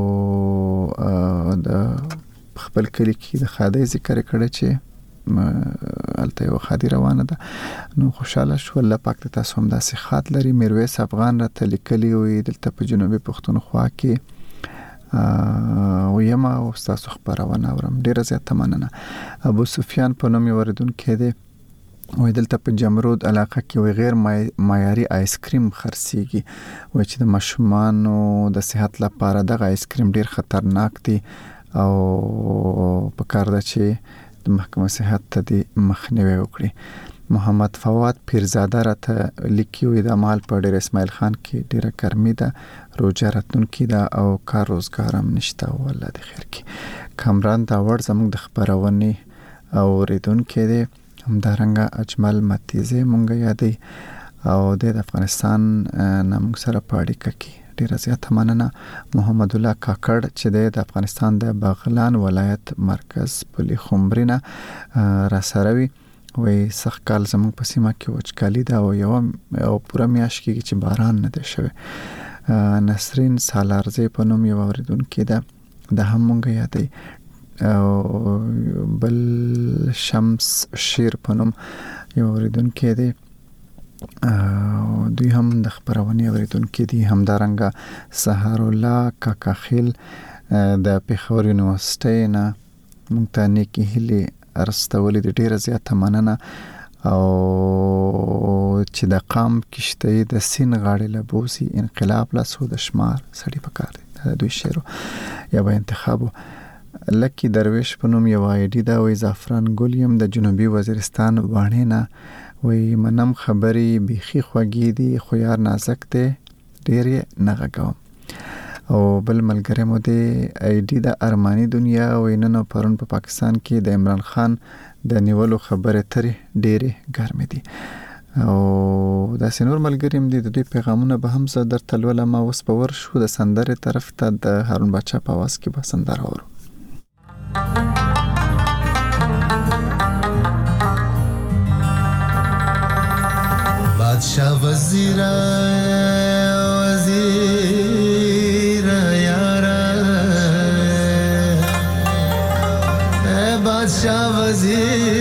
د خپل کلی کې د خادي ذکر کړی چې الته یو خادي روانه ده. نو خوشاله شو الله پاک ته تاسو هم داسې خاط لري. میرویس افغان را تلیکلی وي دلته په جنوبي پښتونخوا کې او یما او تاسو خبرونه اورم ډیره زیاته مننه. ابو سفیان په نوم اوریدونکو دی وای دلته په جمرود علاقه کې وی غیر معیاري آیسکریم خرڅيږي، وای چې د مشمانو د صحت لپاره دغه آیسکریم ډیر خطرناک دي او په کار ده چې د محکمه صحت ته د مخنیوي وکړي. محمد فواد پیرزاده راته لیکي وي د مال په ډیر اسماعیل خان کې ډیره ګرمي ده، روزه راتونکي ده او کار روزګار هم نشته او الله دې خیر کړي. کامران دا ور زموږ د خبرونه او ریدونکو دی همدارنګه اجمل متیزه مونږ یادې او د افغانستان نامو سره پاړی کوي ډیره زیاته مننه. محمد الله کاکړ چې د افغانستان د بغلان ولایت مرکز پلی خمرینه را سروي وای سخت کال زموږ په سیمه کې وچکالي ده او یو او پوره میاشت کې چې باران نه دی شوی. نسرین سالارزی په نوم یو اوریدونکو ده د هم مونږ یادې او بل شمس شیر په نوم یو اوریدونکو دی دوی هم د خبرونه اوریدونکو دي. همدارنګه سحر الله کاکاخیل د پیښور یونیورسيټي نه مونږ ته نیکی هلي ارستولې د ډیره زیاته مننه او چې د قام کشته د سین غاړې لبوسي انقلاب لا سود شمار سړي پکار دي دا دوی شعر یا به انتخابو. لکی درویش په نوم یو آی ډي دا وی زعفران ګولیم د جنوبي وزیرستان وانه نه وی منم خبري بيخي خوږی دي خو یار نازک دی ډیر نه غږم. او بل ملګری مو دی آی ډي د ارمانی دنیا ویننو پرون په پا پاکستان کې د عمران خان د نیولو خبره ترې ډېرې ګرمې دي او دا سينور ملګریم دي د دوی پیغامونه به هم زه درته لولم. اوس په ور شو د سندره طرف ته د هارون بچا په واس کې به سندره اورو. بادشاہ وزیر وزیر یارا اے بادشاہ وزیر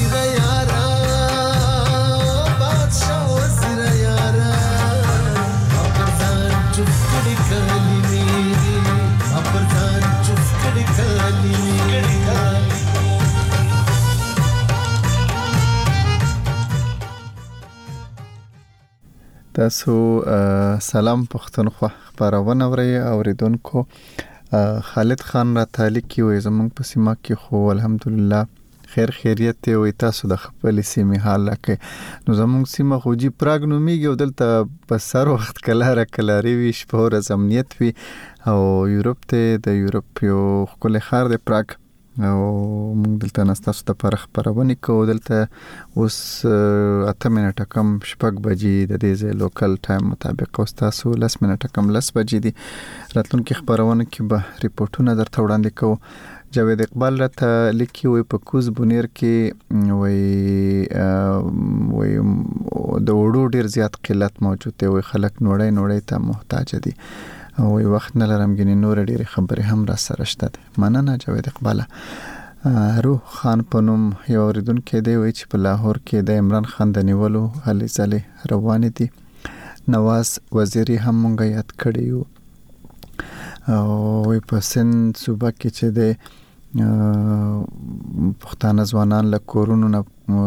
وزیر یارا بادشاہ وزیر یارا اپرزان چوف کړي کلمې دي اپرزان چوف کړي کلمې تاسو سلام پښتونخوا خبرونه اورئ اوریدونکو خالد خان را تعلیق کی وې زمونږ په سیمه کې خو الحمدلله خیر خیریت وي تاسو د خپل سیمه حال کې نو زمونږ سیمه خو جی پراګ نومیږي او دلته په سر وخت کله را کلاري وي شپور زمنیت وي او یورپ ته د یورپ یو خپل خار د پراګ او موږ دلته نستاسو د پرخ پرونی کو دلته اوس اته منټه کم شپږ بجې د دې لوکل ټایم مطابق اوس تاسو لس منټه کم لس بجې دي راتلونکي خبرونه کې به ریپورتونه درته وړاندې کوو جاوید اقبال راته لیکي وي په کوز بونیر کې وي وي د وړو ډیر زیات قلت موجود دی وي خلک نوړې نوړې ته محتاج دي او وخت نه لرم غني نور ډېر خبرې هم را سره شته مننه جاوید اقبال روح خان پنوم یو اوریدونکو دی وی چې په لاهور کې د عمران خان د نیولو هلې ځلې روان دي نواز وزیری هم مونږ یاد کړی او وی په سن صوبه کې چې د پښتانه ځوانان له کورونو نه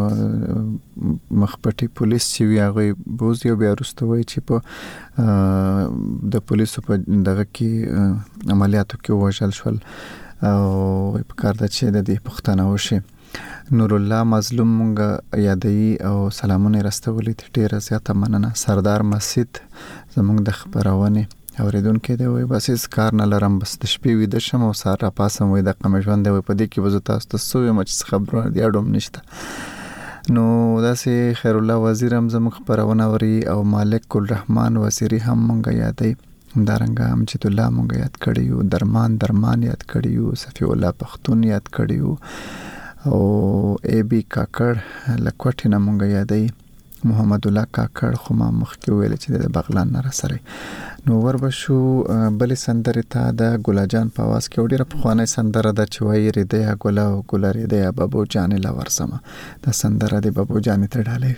مخپټي پولیس چې وی هغه بوز یو بیا وروستوي چې په د پولیسو په دغه کې عملیاتو کې وژل شول او په کار د چې د پښتانه وشي نور الله مظلوم مونږ یادې او سلامونه راستولې ډیره زیاته مننه سردار مسجد زمونږ د خبرونه اوریدونکو دی وای بس اس کار نه لرم بس د شپې وې د شم او سار را پاسم وې د قمژوند دی په دې کې وزو تاسو ته سوې مچ خبرونه دی اډوم نشته نو داسې خیر الله وزیر هم زموږ خبرونه وري او مالک الرحمن وزیری هم مونږ یادې دارنګ امجد الله مونږ یاد کړیو درمان درمان یاد کړیو صفی الله پختون یاد کړیو او ای بی کاکړ لکوټ نه مونږ یادې محمد الله کاکړ خو ما مخکې ویل چې د بغلان نه سره نو ور بشو بلې سندره ته د ګلاجان په आवाज کې ډیره پخوانه سندره د چوي ریدیا ګلا او ګل ریدیا بابو جان لا ورسمه د سندره د بابو جان ته ډالې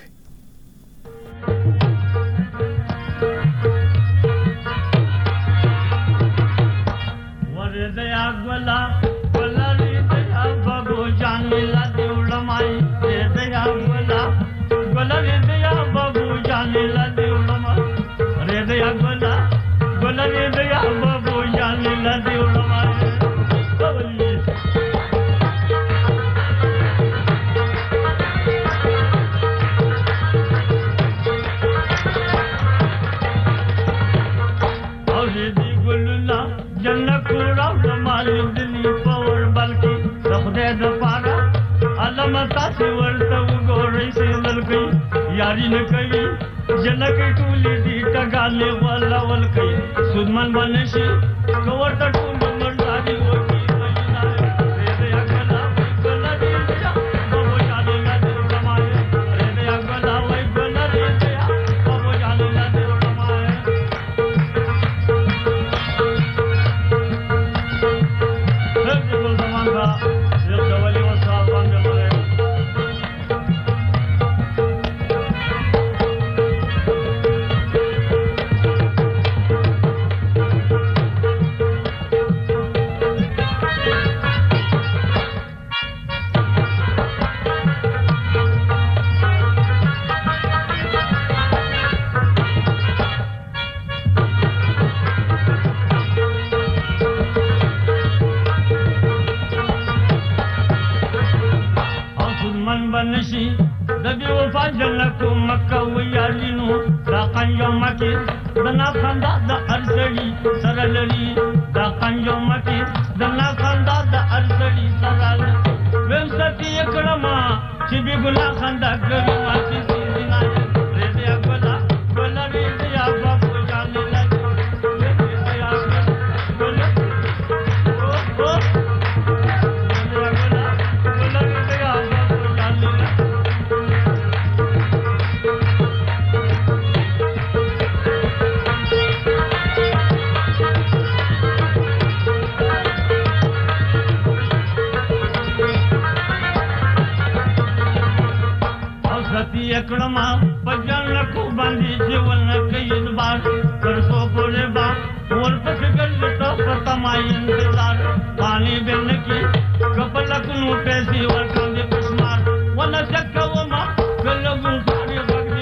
ور ریدیا ګلا ګل ریدیا بابو جان لا دیوړمای ریدیا ګلا ګل ریدیا بابو جان لا دیوړمای ریدیا ګلا ګل ریدیا بابو جان لا دیوړمای او دې ګلنا جنت راو مال دلی پور بلکی خدای د پاره علامه تاسو ورته وګورئ چې ملګری یاري نه کوي جنکه ټولې دي ټګالې ولا ول کوي سودمن باندې شي کوړه ټول منځاري وکی بنشي د دې وفا جنکو مکه ویالینو دا قنجو مکه د نا خندا د ارزړي سره لري دا قنجو مکه د نا خندا د ارزړي سره لري ویم ستي کړما چې به ګلا خندا کوي واسي سينا دې دې ګلا ګلا دې یا بابو جان لږ دې یا ګلا او او داسي اکړما پجن کو باندې جیون کین بار تر سو پورې با ور پکګل ته پتمای انتظار پانی بن کی کپل کو پیسې ورکړم دې پښمار ونه چکو ما کلګو پانی بغدی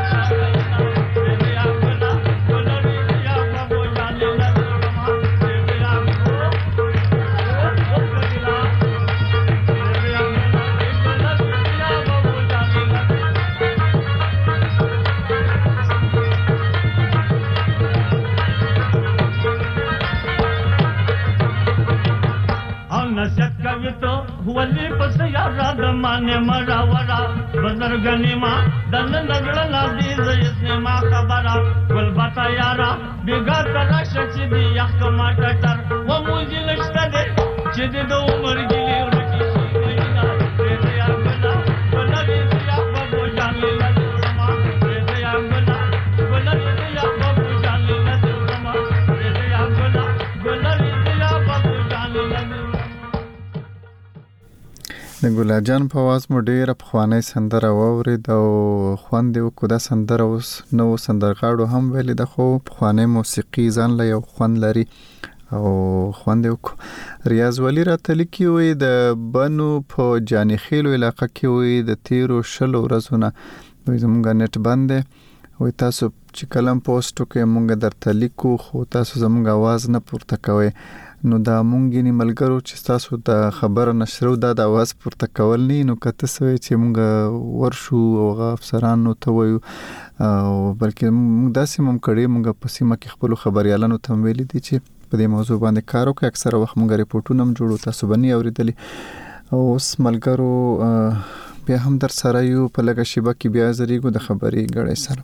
ولی پس یارا دمانے مرا ورا بزرگنی ما دن نگڑ نادی زیسنے ما خبرا گل باتا یارا بیگا ترا شچی دی یخ ما ٹٹر و موجی لشتا دے چیدی دو عمر گلی رکی شی گئینا ریدے یا گلا گلا ریدے یا بابو جانی لدی رما ریدے یا گلا گلا ریدے یا بابو جانی لدی رما ریدے یا گلا گلا ریدے یا بابو جانی لدی د ګلاب جان په आवाज مو ډیره پخوانی سندره واورید او خوند یې وکړو. دا سندره اوس نو سندرغاړو هم ویلې ده خو پخوانی موسیقي ځان له یو خوند لري او خوند یې وکړو. ریاض ولی راته لیکي وایي د بنو په جاني خیلو علاقه کې وایي د تیرو شلو ورځو نه وایي زموږ نیټ بند دی وایي تاسو چې کلم پوسټ وکړئ موږ درته لیکو خو تاسو زموږ आवाज نه پورته کوئ. نو دا مونږ یې ملګرو چې تاسو د خبر نشرو دا د आवाज پورته کول نه نو کته سوي چې مونږ ورشو او افسرانو ته وایو او بلکې مونږ داسې مم کړي مونږ په سیمه کې خپل خبريالانو ته ویلي دي چې په دې موضوع باندې کار وکړي. اکثره وخت مونږ ریپورتونه هم جوړو تاسو باندې اوریدلي او اوس ملګرو بیا هم در سره یو په لګه شیبه کې بیا زریګو د خبري غړې سره.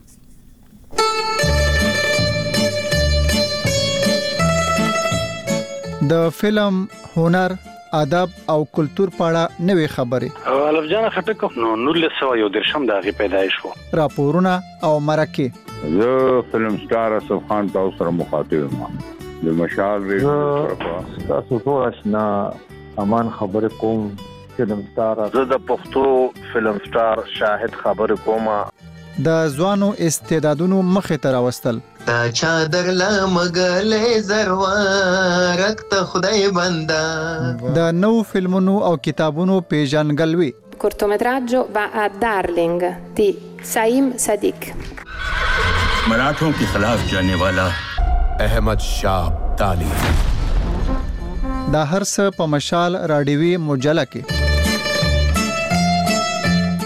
د فلم، هنر، ادب او کلچر په اړه نوې خبرې الف جان خټک نو نور سو یو درشم دغه پیدایش وو راپورونه او مرکه زه فلم سٹار اسف خان تاسو سره مخاطب یم د مشال ریډیو تاسو ټول آشنا امان خبر کوم فلم سٹار زه د پښتو فلم سٹار شاهد خبر کوم د ځوانو استعدادونو مخه ته راوستل تا چادر لا مګلې زروارک ته خدای بندا د نو فلمونو او کتابونو پیژنګلوي. cortometraggio va a Darling di Saim Sadiq. मराठों के खिलाफ जाने वाला अहमद शाह ताली. دا هر څه په مشال راډیوي مجله کې